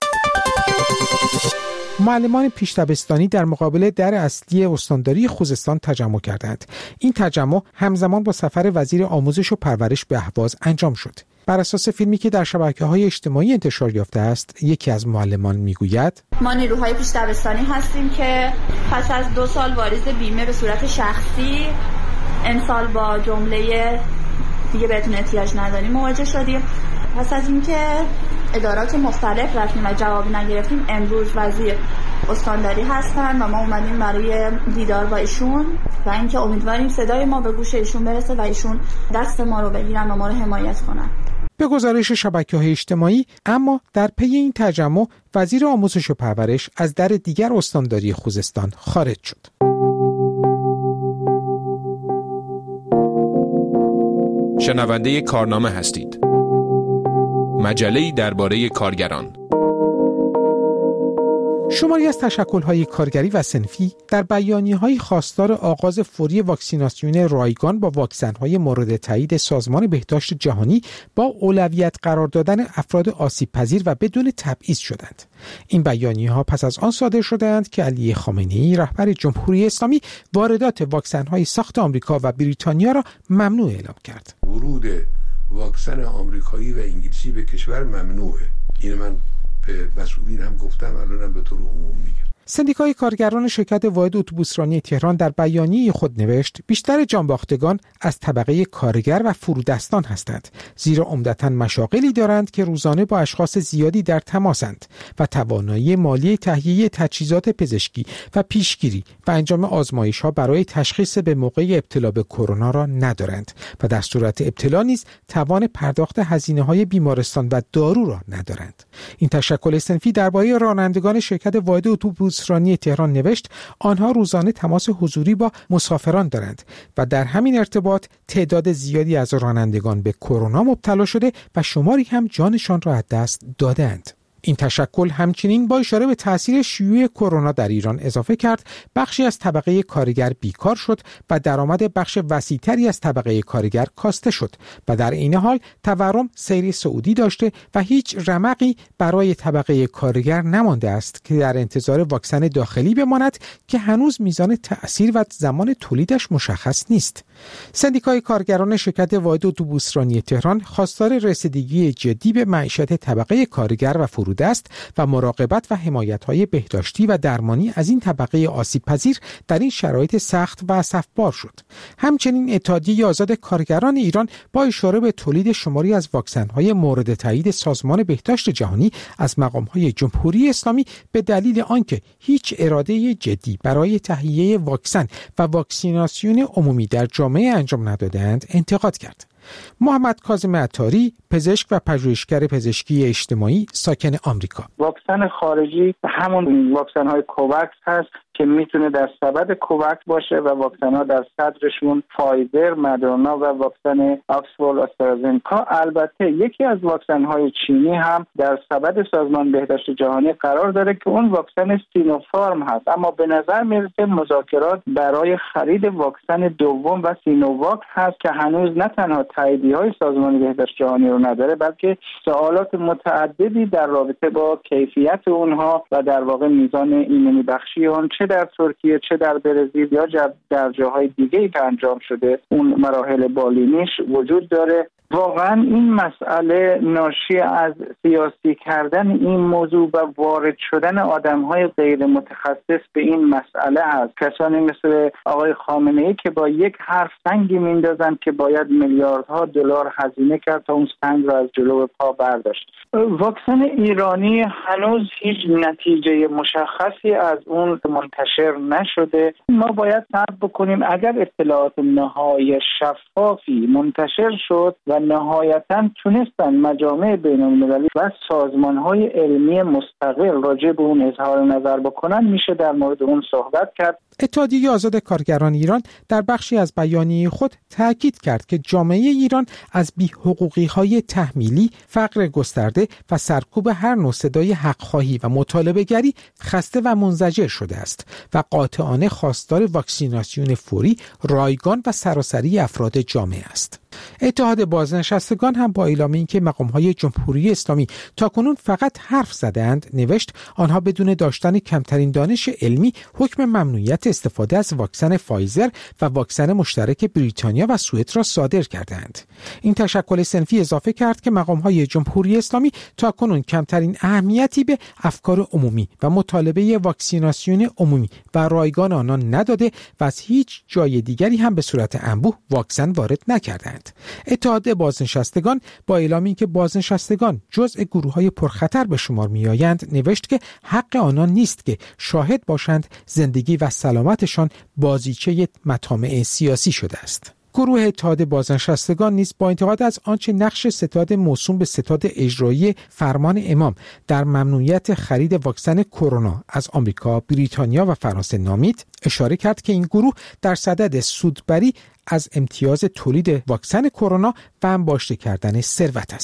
معلمان پیش دبستانی در مقابل در اصلی استانداری خوزستان تجمع کردند. این تجمع همزمان با سفر وزیر آموزش و پرورش به اهواز انجام شد. بر اساس فیلمی که در شبکه‌های اجتماعی انتشار یافته است، یکی از معلمان میگوید: ما نیروهای پیش دبستانی هستیم که پس از دو سال واریز بیمه به صورت شخصی امسال با جمله دیگه بهتون احتیاج نداریم مواجه شدیم. پس از اینکه ادارات مختلف رفتیم و جواب نگرفتیم، امروز وزیر استانداری هستن و ما اومدیم برای دیدار با ایشون و اینکه امیدواریم صدای ما به گوش ایشون برسه و ایشون دست ما رو بگیرن و ما رو حمایت کنن. به گزارش شبکه‌های اجتماعی، اما در پی این تجمع وزیر آموزش و پرورش از در دیگر استانداری خوزستان خارج شد. شنونده کارنامه هستید. مجله‌ای درباره کارگران. شماری از تشکل‌های کارگری و صنفی در بیانیه‌های خواستار آغاز فوری واکسیناسیون رایگان با واکسن‌های مورد تایید سازمان بهداشت جهانی با اولویت قرار دادن افراد آسیب‌پذیر و بدون تبعیض شدند. این بیانیه‌ها پس از آن صادر شدند که علی خامنه‌ای رهبر جمهوری اسلامی واردات واکسن‌های ساخت آمریکا و بریتانیا را ممنوع اعلام کرد. ورود واکسن آمریکایی و انگلیسی به کشور ممنوعه. این من به مسئولین هم گفتم، الانم به طور عموم میگم. سندیکای کارگران شرکت واحد اتوبوسرانی تهران در بیانیه خود نوشت بیشتر جانباختگان از طبقه کارگر و فرودستان هستند، زیرا عمدتاً مشاغلی دارند که روزانه با اشخاص زیادی در تماسند و توانایی مالی تهیه تجهیزات پزشکی و پیشگیری و انجام آزمایش‌ها برای تشخیص به موقع ابتلا به کرونا را ندارند و در صورت ابتلا نیز توان پرداخت هزینه‌های بیمارستان و دارو را ندارند. این تشکل صنفی درباره رانندگان شرکت واحد اتوبوس رانی تهران نوشت آنها روزانه تماس حضوری با مسافران دارند و در همین ارتباط تعداد زیادی از رانندگان به کرونا مبتلا شده و شماری هم جانشان را از دست دادند. این تشکل همچنین با اشاره به تأثیر شیوع کرونا در ایران اضافه کرد بخشی از طبقه کارگر بیکار شد و درآمد بخش وسیع‌تری از طبقه کارگر کاسته شد و در این حال تورم سیر صعودی داشته و هیچ رمقی برای طبقه کارگر نمانده است که در انتظار واکسن داخلی بماند که هنوز میزان تأثیر و زمان تولیدش مشخص نیست. سندیکای کارگران شرکت واحد اتوبوسرانی تهران خواستار رسیدگی جدی به معیشت طبقه کارگر و فرودست و مراقبت و حمایت‌های بهداشتی و درمانی از این طبقه آسیب‌پذیر در این شرایط سخت و اسفبار شد. همچنین اتحادیه آزاد کارگران ایران با اشاره به تولید شماری از واکسن‌های مورد تایید سازمان بهداشت جهانی از مقام‌های جمهوری اسلامی به دلیل آنکه هیچ اراده جدی برای تهیه واکسن و واکسیناسیون عمومی در جامعه انجام ندادند انتقاد کرد. محمد کاظم عطاری، پزشک و پژوهشگر پزشکی اجتماعی ساکن آمریکا: واکسن خارجی همون واکسن های کووکس هست که میتونه در سبد کووکس باشه و واکسن ها در صدرشون فایزر، مدرنا و واکسن آکسفورد آسترازنکا. البته یکی از واکسن های چینی هم در سبد سازمان بهداشت جهانی قرار داره که اون واکسن سینوفارم هست، اما به نظر میرسه مذاکرات برای خرید واکسن دوم و سینوواک هست که هنوز نه تنها تاییدیه های سازمان بهداشت جهانی رو نداره بلکه سوالات متعددی در رابطه با کیفیت اونها و در واقع میزان ایمنی بخشی اون چه در ترکیه چه در برزیل یا در جاهای دیگه‌ای که انجام شده اون مراحل بالینیش وجود داره. واقعا این مسئله ناشی از سیاسی کردن این موضوع و وارد شدن آدم‌های غیر متخصص به این مسئله است. کسانی مثل آقای خامنه‌ای که با یک حرف سنگی میندازن که باید میلیاردها دلار هزینه کرد تا اون سنگ را از جلو پا برداشت. واکسن ایرانی هنوز هیچ نتیجه مشخصی از اون منتشر نشده. ما باید صبر بکنیم اگر اطلاعات نهایی شفافی منتشر شد و نهایتاً تونستن مجامع بین‌المللی و سازمان‌های علمی مستقل راجع به اون اظهار نظر بکنن میشه در مورد اون صحبت کرد. اتحادیه آزاد کارگران ایران در بخشی از بیانیه خود تاکید کرد که جامعه ایران از بی‌حقوقی‌های تحمیلی، فقر گسترده و سرکوب هر نوع صدای حق‌خواهی و مطالبه‌گری خسته و منزجر شده است و قاطعانه خواستار واکسیناسیون فوری، رایگان و سراسری افراد جامعه است. اتحاد بازنشستگان هم با اعلام اینکه مقام‌های جمهوری اسلامی تاکنون فقط حرف زدند نوشت آنها بدون داشتن کمترین دانش علمی حکم ممنوعیت استفاده از واکسن فایزر و واکسن مشترک بریتانیا و سوئد را صادر کردند. این تشکل صنفی اضافه کرد که مقام‌های جمهوری اسلامی تاکنون کمترین اهمیتی به افکار عمومی و مطالبه واکسیناسیون عمومی و رایگان آنان نداده و از هیچ جای دیگری هم به صورت انبوه واکسن وارد نکردند. اتحاد بازنشستگان با اعلام اینکه بازنشستگان جزء گروه‌های پرخطر به شمار می‌آیند نوشت که حق آنان نیست که شاهد باشند زندگی و سلامتشان بازیچه مطامع سیاسی شده است. گروه اتحاد بازنشستگان نیز با انتقاد از آنچه نقش ستاد موسوم به ستاد اجرایی فرمان امام در ممنوعیت خرید واکسن کرونا از آمریکا، بریتانیا و فرانسه نامید، اشاره کرد که این گروه در صدد سودبری از امتیاز تولید واکسن کرونا و انباشته کردن ثروت است.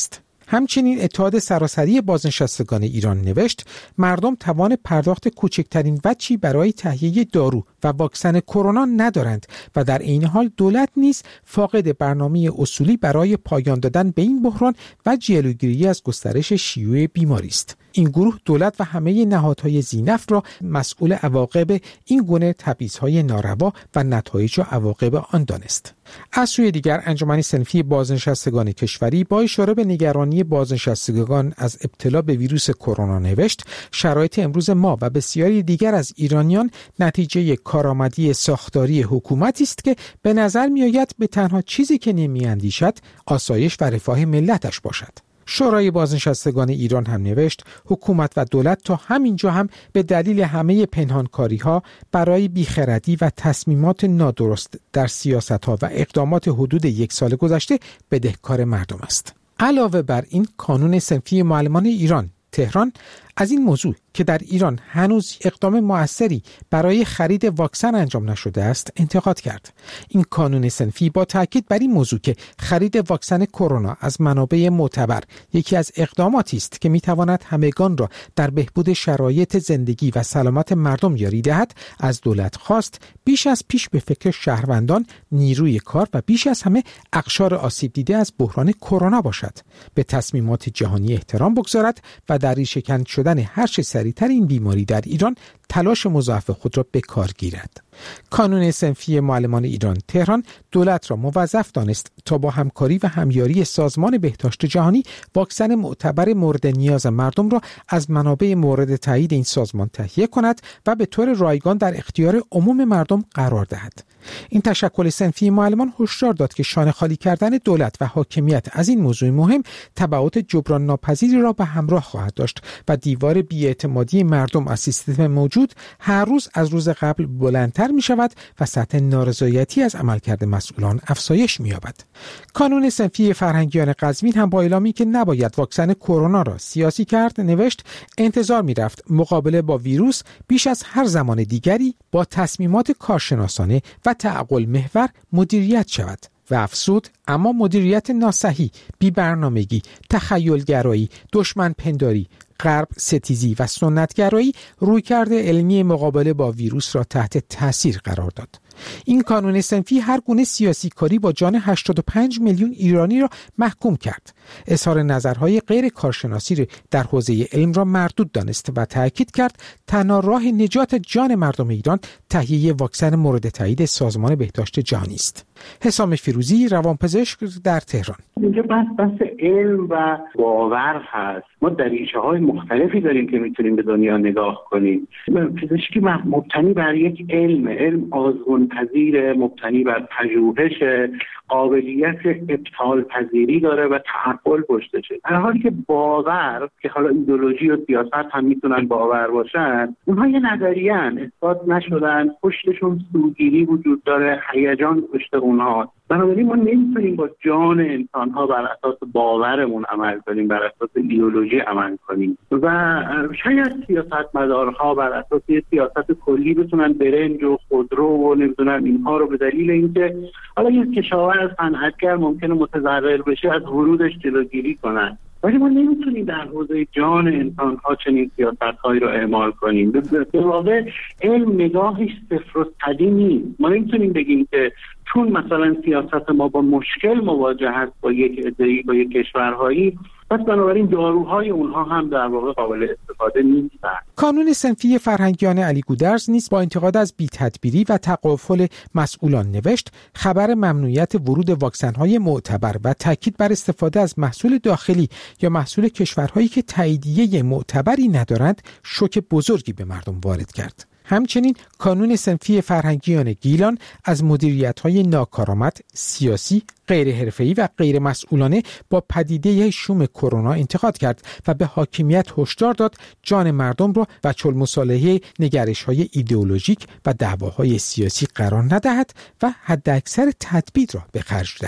همچنین اتحاد سراسری بازنشستگان ایران نوشت مردم توان پرداخت کوچکترین وجهی برای تهیه دارو و واکسن کرونا ندارند و در این حال دولت نیز فاقد برنامه اصولی برای پایان دادن به این بحران و جلوگیری از گسترش شیوع بیماری است. این گروه دولت و همه نهادهای ذی‌نفع را مسئول عواقب این گونه تبعیض‌های ناروا و نتایج و عواقب آن دانست. از سوی دیگر انجمن صنفی بازنشستگان کشوری با اشاره به نگرانی بازنشستگان از ابتلا به ویروس کرونا نوشت شرایط امروز ما و بسیاری دیگر از ایرانیان نتیجه کارآمدی ساختاری حکومتی است که به نظر می‌آید به تنها چیزی که نمی‌اندیشد آسایش و رفاه ملتش باشد. شورای بازنشستگان ایران هم نوشت حکومت و دولت تا همینجا هم به دلیل همه پنهانکاری‌ها برای بیخردی و تصمیمات نادرست در سیاست‌ها و اقدامات حدود یک سال گذشته بدهکار مردم است. علاوه بر این کانون صنفی معلمان ایران تهران از این موضوع که در ایران هنوز اقدام مؤثری برای خرید واکسن انجام نشده است انتقاد کرد. این کانون صنفی با تاکید بر این موضوع که خرید واکسن کرونا از منابع معتبر یکی از اقداماتی است که میتواند همگان را در بهبود شرایط زندگی و سلامت مردم یاری دهد، از دولت خواست بیش از پیش به فکر شهروندان، نیروی کار و بیش از همه اقشار آسیب دیده از بحران کرونا باشد، به تصمیمات جهانی احترام بگذارد و در ریشه‌کن شدن هر چه سریعتر این بیماری در ایران تلاش مضاعف خود را به کار گیرد. کانون صنفی معلمان ایران تهران دولت را موظف دانست تا با همکاری و همیاری سازمان بهداشت جهانی واکسن معتبر مورد نیاز مردم را از منابع مورد تایید این سازمان تهیه کند و به طور رایگان در اختیار عموم مردم قرار دهد. این تشکل صنفی معلمان هشدار داد که شانه خالی کردن دولت و حاکمیت از این موضوع مهم تبعات جبران ناپذیری را به همراه خواهد داشت و دیوار بی‌اعتمادی مردم از سیستم موجود هر روز از روز قبل بلندتر می شود و سطح نارضایتی از عملکرد مسئولان افزایش می یابد. کانون صنفی فرهنگیان قزوین هم با اعلامی که نباید واکسن کرونا را سیاسی کرد نوشت انتظار می رفت مقابله با ویروس بیش از هر زمان دیگری با تصمیمات کارشناسانه و تعقل محور مدیریت شود و افزود اما مدیریت ناصحیح، بی برنامگی، تخیلگرایی، دشمن پنداری، غرب ستیزی و سنتگرایی رویکرد علمی مقابله با ویروس را تحت تاثیر قرار داد. این کانون صنفی هر گونه سیاسی کاری با جان هشتاد و پنج میلیون ایرانی را محکوم کرد. اظهار نظرهای غیر کارشناسی در حوزه علم را مردود دانست و تاکید کرد تنها راه نجات جان مردم ایران تهیه واکسن مورد تایید سازمان بهداشت جهانی است. حسام فیروزی، روانپزشک در تهران. اینجا بحث بحث علم و باور هست. ما دریچه های مختلفی داریم که میتونیم به دنیا نگاه کنیم. پزشکی مبتنی بر یک علم، علم آزمون پذیر، مبتنی بر پژوهش، قابلیت ابطال پذیری داره و تعقل پشتشه. در حالی که باور که حالا ایدئولوژی و سیاست هم میتونن باور باشن، اونها یه نظریه‌ان، اثبات نشدن، پشتشون سوگیری وجود داره، هیجان پشت اونها. بنابراین ما نمیتونیم با جان انسان‌ها بر اساس باورمون عمل کنیم، بر اساس ایدئولوژی عمل کنیم و شاید سیاستمدارها بر اساس سیاست کلی بتونن برنج و خودرو و نمیدونن اینها رو به دلیل اینکه حالا یک کشاورز صنعتگر ممکنه متضرر بشه از ورودش جلوگیری کنن. ولی ما نمیتونیم در حوزه جان انسان‌ها چنین سیاست‌هایی رو اعمال کنیم. به واقع علم نگاهش صفر و صدی نیست. ما نمیتونیم بگیم که چون مثلا سیاست ما با مشکل مواجه هست با یک عده‌ای با یک کشورهایی، پس بنابراین داروهای اونها هم در واقع قابل استفاده نیستن. کانون صنفی فرهنگیان علی گودرز نیز با انتقاد از بی‌تدبیری و تغافل مسئولان نوشت خبر ممنوعیت ورود واکسن‌های معتبر و تاکید بر استفاده از محصول داخلی یا محصول کشورهایی که تاییدیه معتبری ندارند شوک بزرگی به مردم وارد کرد. همچنین کانون صنفی فرهنگیان گیلان از مدیریت‌های ناکارآمد، سیاسی، غیر حرفه‌ای و غیر مسئولانه با پدیده شوم کرونا انتقاد کرد و به حاکمیت هشدار داد جان مردم را وجه المصالحه نگرش‌های ایدئولوژیک و دعواهای سیاسی قرار ندهد و حداکثر تدبیر را به خرج دهد.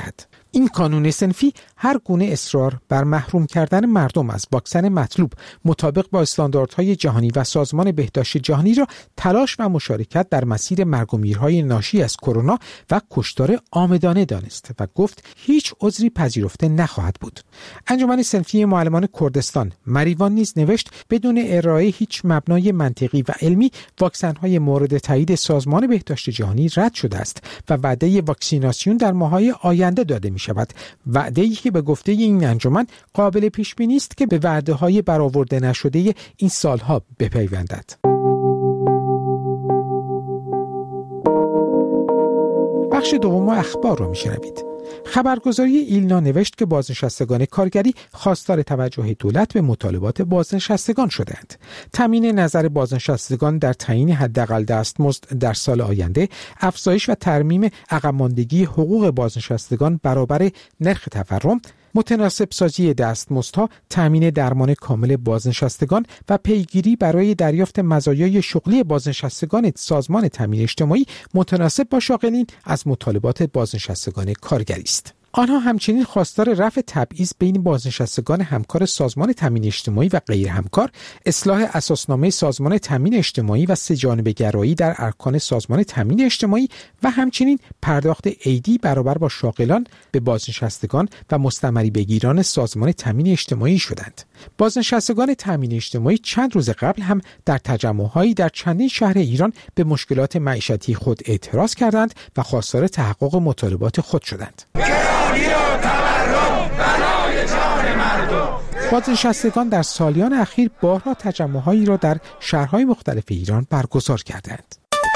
این کانون صنفی هر گونه اصرار بر محروم کردن مردم از واکسن مطلوب مطابق با استانداردهای جهانی و سازمان بهداشت جهانی را تلاش و مشارکت در مسیر مرگ و میرهای ناشی از کرونا و کشتار عامدانه دانست و گفت هیچ عذری پذیرفته نخواهد بود. انجمن صنفی معلمان کردستان مریوان نیز نوشت بدون ارائه هیچ مبنای منطقی و علمی واکسن‌های مورد تایید سازمان بهداشت جهانی رد شده است و وعده واکسیناسیون در ماه‌های آینده داده می‌شود. وعده‌ای که به گفته این انجمن قابل پیش بینی است که به وعده‌های برآورده نشده این سالها بپیوندد. بخش دوم اخبار را می‌شنوید. خبرگزاری ایلنا نوشت که بازنشستگان کارگری خواستار توجه دولت به مطالبات بازنشستگان شدند. تامین نظر بازنشستگان در تعیین حداقل دستمزد در سال آینده، افزایش و ترمیم عقب ماندگی حقوق بازنشستگان برابر نرخ تورم، متناسب سازی دستمزدها، تامین درمان کامل بازنشستگان و پیگیری برای دریافت مزایای شغلی بازنشستگان سازمان تامین اجتماعی متناسب با شاغلین از مطالبات بازنشستگان کارگری است. آنها همچنین خواستار رفع تبعیض بین بازنشستگان همکار سازمان تامین اجتماعی و غیر همکار، اصلاح اساسنامه سازمان تامین اجتماعی و سه‌جانبه گرایی در ارکان سازمان تامین اجتماعی و همچنین پرداخت عیدی برابر با شاغلان به بازنشستگان و مستمری بگیران سازمان تامین اجتماعی شدند. بازنشستگان تامین اجتماعی چند روز قبل هم در تجمع‌هایی در چندین شهر ایران به مشکلات معیشتی خود اعتراض کردند و خواستار تحقق مطالبات خود شدند. بازنشستگان در سالیان اخیر بارها تجمع‌هایی را در شهرهای مختلف ایران برگزار کردند.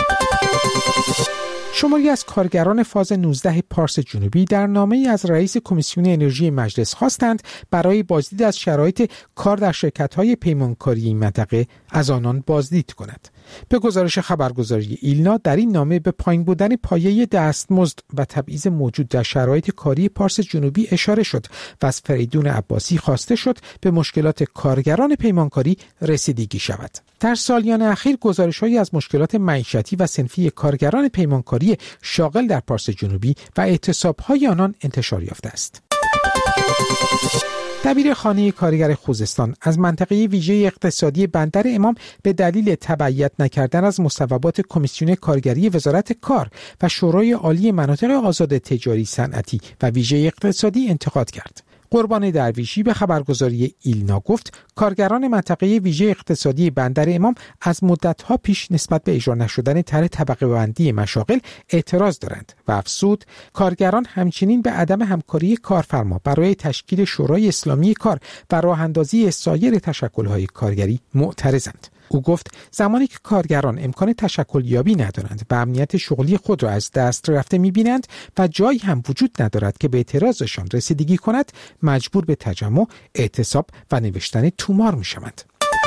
شماری از کارگران فاز نوزده پارس جنوبی در نامه‌ای از رئیس کمیسیون انرژی مجلس خواستند برای بازدید از شرایط کار در شرکت‌های پیمانکاری این منطقه از آنان بازدید کند. به گزارش خبرگزاری ایلنا در این نامه به پایین بودن پایه دستمزد و تبعیض موجود در شرایط کاری پارس جنوبی اشاره شد و از فریدون عباسی خواسته شد به مشکلات کارگران پیمانکاری رسیدگی شود. در سالیان اخیر گزارش‌هایی از مشکلات معیشتی و صنفی کارگران پیمانکاری شاغل در پارس جنوبی و اعتصاب‌های آنان انتشار یافته است. دبیر خانه کارگر خوزستان از منطقه ویژه اقتصادی بندر امام به دلیل تبعیت نکردن از مصوبات کمیسیون کارگری وزارت کار و شورای عالی مناطق آزاد تجاری صنعتی و ویژه اقتصادی انتقاد کرد. قربان درویشی به خبرگزاری ایلنا گفت کارگران منطقه ویژه اقتصادی بندر امام از مدت‌ها پیش نسبت به اجرا نشدن طرح طبقه بندی مشاغل اعتراض دارند و افزود کارگران همچنین به عدم همکاری کارفرما برای تشکیل شورای اسلامی کار و راه‌اندازی سایر تشکل‌های کارگری معترضند. او گفت زمانی که کارگران امکان تشکل یابی ندارند و امنیت شغلی خود را از دست رفته می‌بینند و جایی هم وجود ندارد که به اعتراضشان رسیدگی کند، مجبور به تجمع، اعتصاب و نوشتن تومار می‌شوند.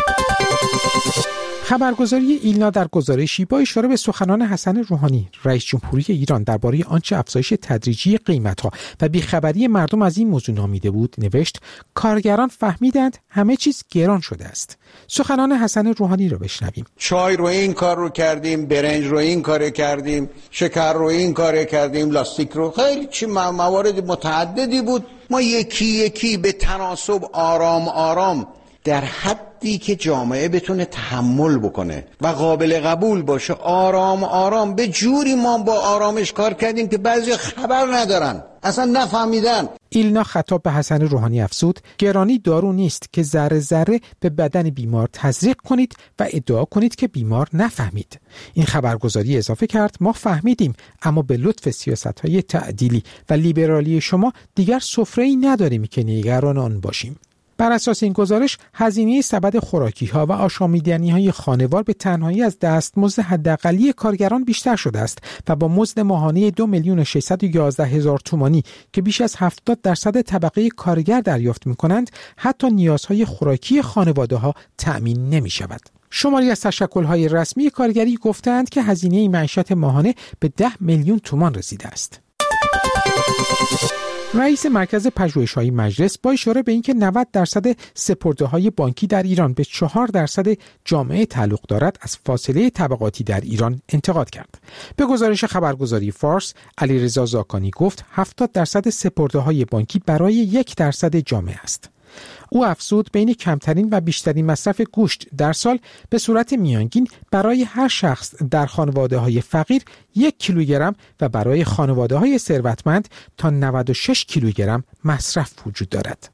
خبرگزاری ایلنا در گزارشی با اشاره به سخنان حسن روحانی رئیس جمهوری ایران درباره آنچه افزایش تدریجی قیمت‌ها و بیخبری مردم از این موضوع نامیده بود نوشت کارگران فهمیدند همه چیز گران شده است. سخنان حسن روحانی را بشنویم. چای رو این کار رو کردیم، برنج رو این کار کردیم، شکر رو این کار کردیم، لاستیک رو، خیلی چی موارد متعددی بود. ما یکی یکی به تناسب آرام آرام در حدی که جامعه بتونه تحمل بکنه و قابل قبول باشه آرام آرام به جوری ما با آرامش کار کردیم که بعضی خبر ندارن، اصلا نفهمیدن. ایلنا خطاب به حسن روحانی افزود گرانی دارو نیست که ذره ذره به بدن بیمار تزریق کنید و ادعا کنید که بیمار نفهمید. این خبرگزاری اضافه کرد ما فهمیدیم اما به لطف سیاست‌های تعدیلی و لیبرالی شما دیگر سفره‌ای نداریم که نگران آن باشیم. بر اساس این گزارش هزینه سبد خوراکی‌ها و آشامیدنی‌های خانوار به تنهایی از دستمزد حداقلی کارگران بیشتر شده است و با مزد ماهانه دو میلیون و ششصد و یازده هزار تومانی که بیش از هفتاد درصد طبقه کارگر دریافت می‌کنند حتی نیازهای خوراکی خانواده‌ها تأمین نمی‌شود. شماری از تشکل‌های رسمی کارگری گفتند که هزینه معیشت ماهانه به ده میلیون تومان رسیده است. رئیس مرکز پژوهش‌های مجلس با اشاره به اینکه نود درصد سپرده‌های بانکی در ایران به چهار درصد جامعه تعلق دارد، از فاصله طبقاتی در ایران انتقاد کرد. به گزارش خبرگزاری فارس، علیرضا زاکانی گفت هفتاد درصد سپرده‌های بانکی برای یک درصد جامعه است. او افزود بین کمترین و بیشترین مصرف گوشت در سال به صورت میانگین برای هر شخص در خانواده‌های فقیر یک کیلوگرم و برای خانواده‌های ثروتمند تا نود و شش کیلوگرم مصرف وجود دارد.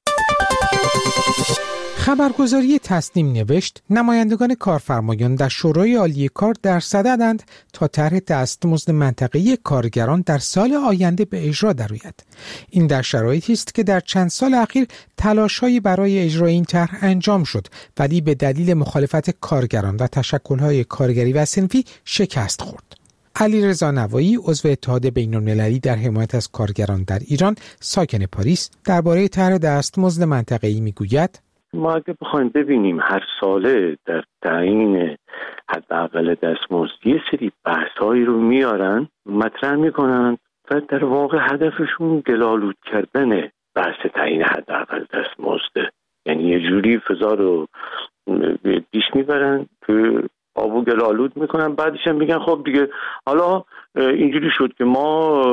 خبرگزاری تصنیم نوشت نمایندگان کارفرمایان در شورای عالی کار در صددند تا طرح دستمزد منطقه‌ای کارگران در سال آینده به اجرا درآید. این در شرایطی است که در چند سال اخیر تلاش‌هایی برای اجرای این طرح انجام شد، ولی به دلیل مخالفت کارگران و تشکل‌های کارگری و صنفی شکست خورد. علیرضا نوایی، عضو اتحاد بین‌المللی در حمایت از کارگران در ایران، ساکن پاریس، درباره طرح دستمزد منطقه‌ای میگوید: ما اگه بخوایم ببینیم هر ساله در تعیین حداقل دستمزد یه سری بحث‌هایی رو میارن، مطرح میکنن و در واقع هدفشون گل‌آلود کردن بحث تعیین حداقل دستمزد. یعنی یه جوری فضا رو پیش میبرن که آب و گل‌آلود میکنن، بعدش هم میگن خب دیگه حالا اینجوری شد که ما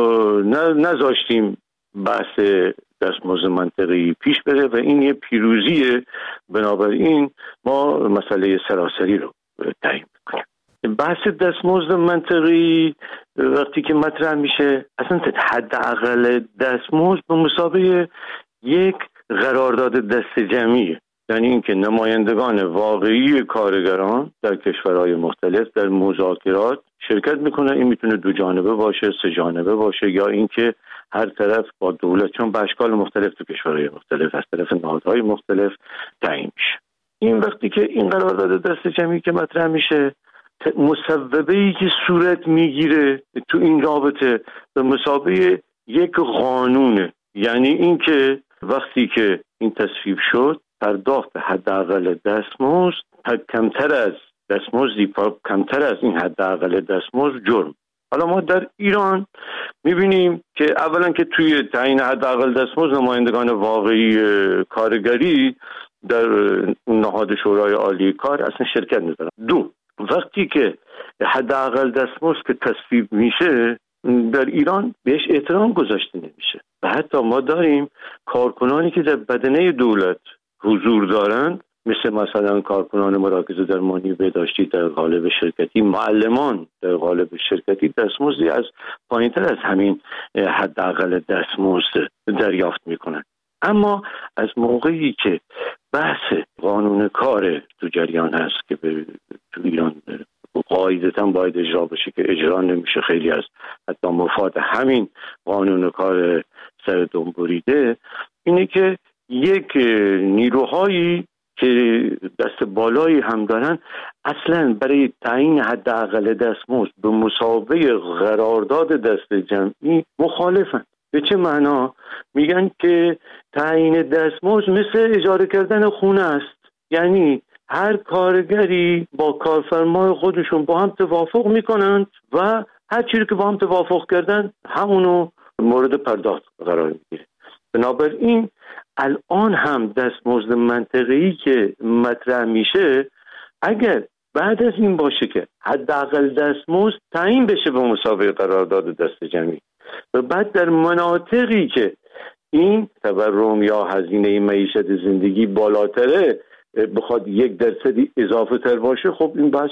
نذاشتیم بحث دستمزد منطقه‌ای پیش بره و این یه پیروزیه، بنابراین ما مسئله سراسری رو تعیین میکنیم. بحث دستمزد منطقه‌ای وقتی که مطرح میشه، اصلا حداقل دستمزد به مثابه یک قرارداد دست جمعیه. یعنی اینکه نمایندگان واقعی کارگران در کشورهای مختلف در مذاکرات شرکت میکنه. این میتونه دو جانبه باشه، سه جانبه باشه، یا اینکه هر طرف با دولت، چون به اشکال مختلف تو کشورهای مختلف از طرف نهادهای مختلف تعیین میشه. این وقتی که این قرارداد دست جمعی که مطرح میشه، مصوبه‌ای که صورت میگیره تو این رابطه به مثابه یک قانونه. یعنی اینکه وقتی که این تصویب شد، پرداخت حداقل دستمزد کمتر از دستمزدی کمتر از این حداقل دستمزد جرم. حالا ما در ایران میبینیم که اولا که توی تعیین حداقل دستمزد نمایندگان واقعی کارگری در نهاد شورای عالی کار اصلا شرکت ندارن. دو، وقتی که حداقل دستمزد که تصویب میشه در ایران بهش احترام گذاشته نمیشه و حتی ما داریم کارکنانی که در بدنه دولت حضور دارند، مثل مثلا کارکنان مراکز درمانی بهداشتی در قالب شرکتی، معلمان در قالب شرکتی، دستمزدی از پایینتر از همین حداقل دستمزد دریافت میکنن. اما از موقعی که بحث قانون کار تو جریان هست که به تو ایران قاعدتاً باید اجرا بشه که اجرا نمیشه، خیلی از حتی مفاد همین قانون کار سر دم بریده، اینه که یک نیروهایی که دست بالایی هم دارن اصلا برای تعیین حداقل دستمزد به مثابه قرارداد دست جمعی مخالفن. به چه معنا؟ میگن که تعیین دستمزد مثل اجاره کردن خونه است. یعنی هر کارگری با کارفرمای خودشون با هم توافق میکنند و هر چیزی که با هم توافق کردن همونو مورد پرداخت قرار میگیره. بنابراین الان هم دستمزد منطقه‌ای که مطرح میشه، اگر بعد از این باشه که حداقل دستمزد تعیین بشه به مسابقه قرارداد دست جمعی و بعد در مناطقی که این تورم یا هزینه معیشت زندگی بالاتره بخواد یک درصدی اضافه تر باشه، خب این بحث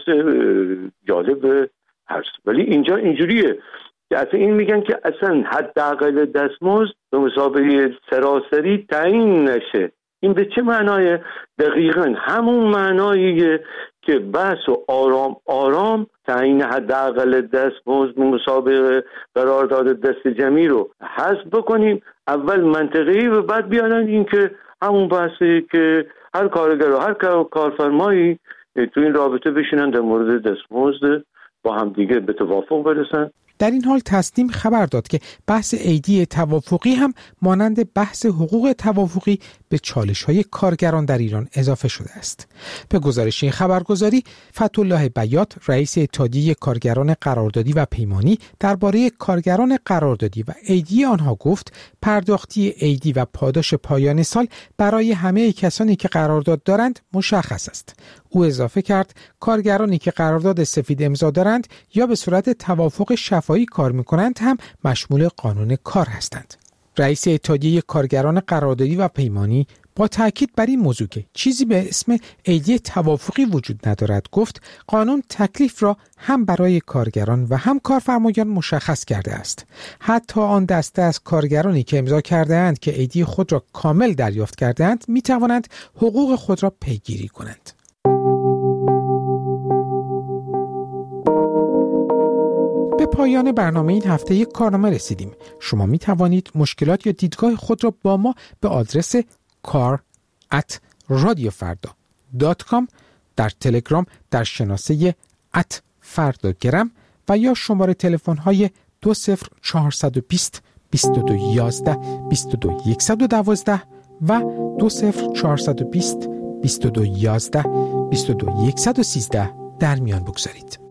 جالب هست. ولی اینجا اینجوریه که اصلا این میگن که اصلا حداقل دستمزد به مسابقه سراسری تعیین نشه. این به چه معنای؟ دقیقاً همون معناییه که بحث و آرام آرام تعیین حداقل دستمزد به مسابقه قرارداد دست جمعی رو حذف بکنیم، اول منطقی و بعد بیانن این که همون بحثی که هر کارگر و هر کارفرمایی تو این رابطه بشینن در مورد دستمزد با هم دیگه به توافق برسن. در این حال تصنیم خبر داد که بحث عیدی توافقی هم مانند بحث حقوق توافقی به چالش‌های کارگران در ایران اضافه شده است. به گزارش این خبرگزاری، فتح‌الله بیات، رئیس اتحادیه کارگران قراردادی و پیمانی، درباره کارگران قراردادی و عیدی آنها گفت پرداختی عیدی و پاداش پایان سال برای همه کسانی که قرارداد دارند مشخص است. او اضافه کرد کارگرانی که قرارداد سفید امضا دارند یا به صورت توافق شفاهی کار می‌کنند هم مشمول قانون کار هستند. رئیس اتحادیه کارگران قراردادی و پیمانی با تاکید بر این موضوع که چیزی به اسم عیدی توافقی وجود ندارد گفت قانون تکلیف را هم برای کارگران و هم کارفرمایان مشخص کرده است. حتی آن دسته از کارگرانی که امضا کرده‌اند که عیدی خود را کامل دریافت کرده‌اند می توانند حقوق خود را پیگیری کنند. به پایان برنامه این هفته یک کارنامه رسیدیم. شما می توانید مشکلات یا دیدگاه خود را با ما به آدرس کار ات رادیو فردا دات کام در تلگرام در شناسه ات فرداگرم و یا شماره تلفن های دو صفر چهارصد و بیست بیست و دو یازده بیست و دو صد و دوازده و دو صفر چهارصد و بیست بیست و دو یازده بیست و دو صد و سیزده در میان بگذارید.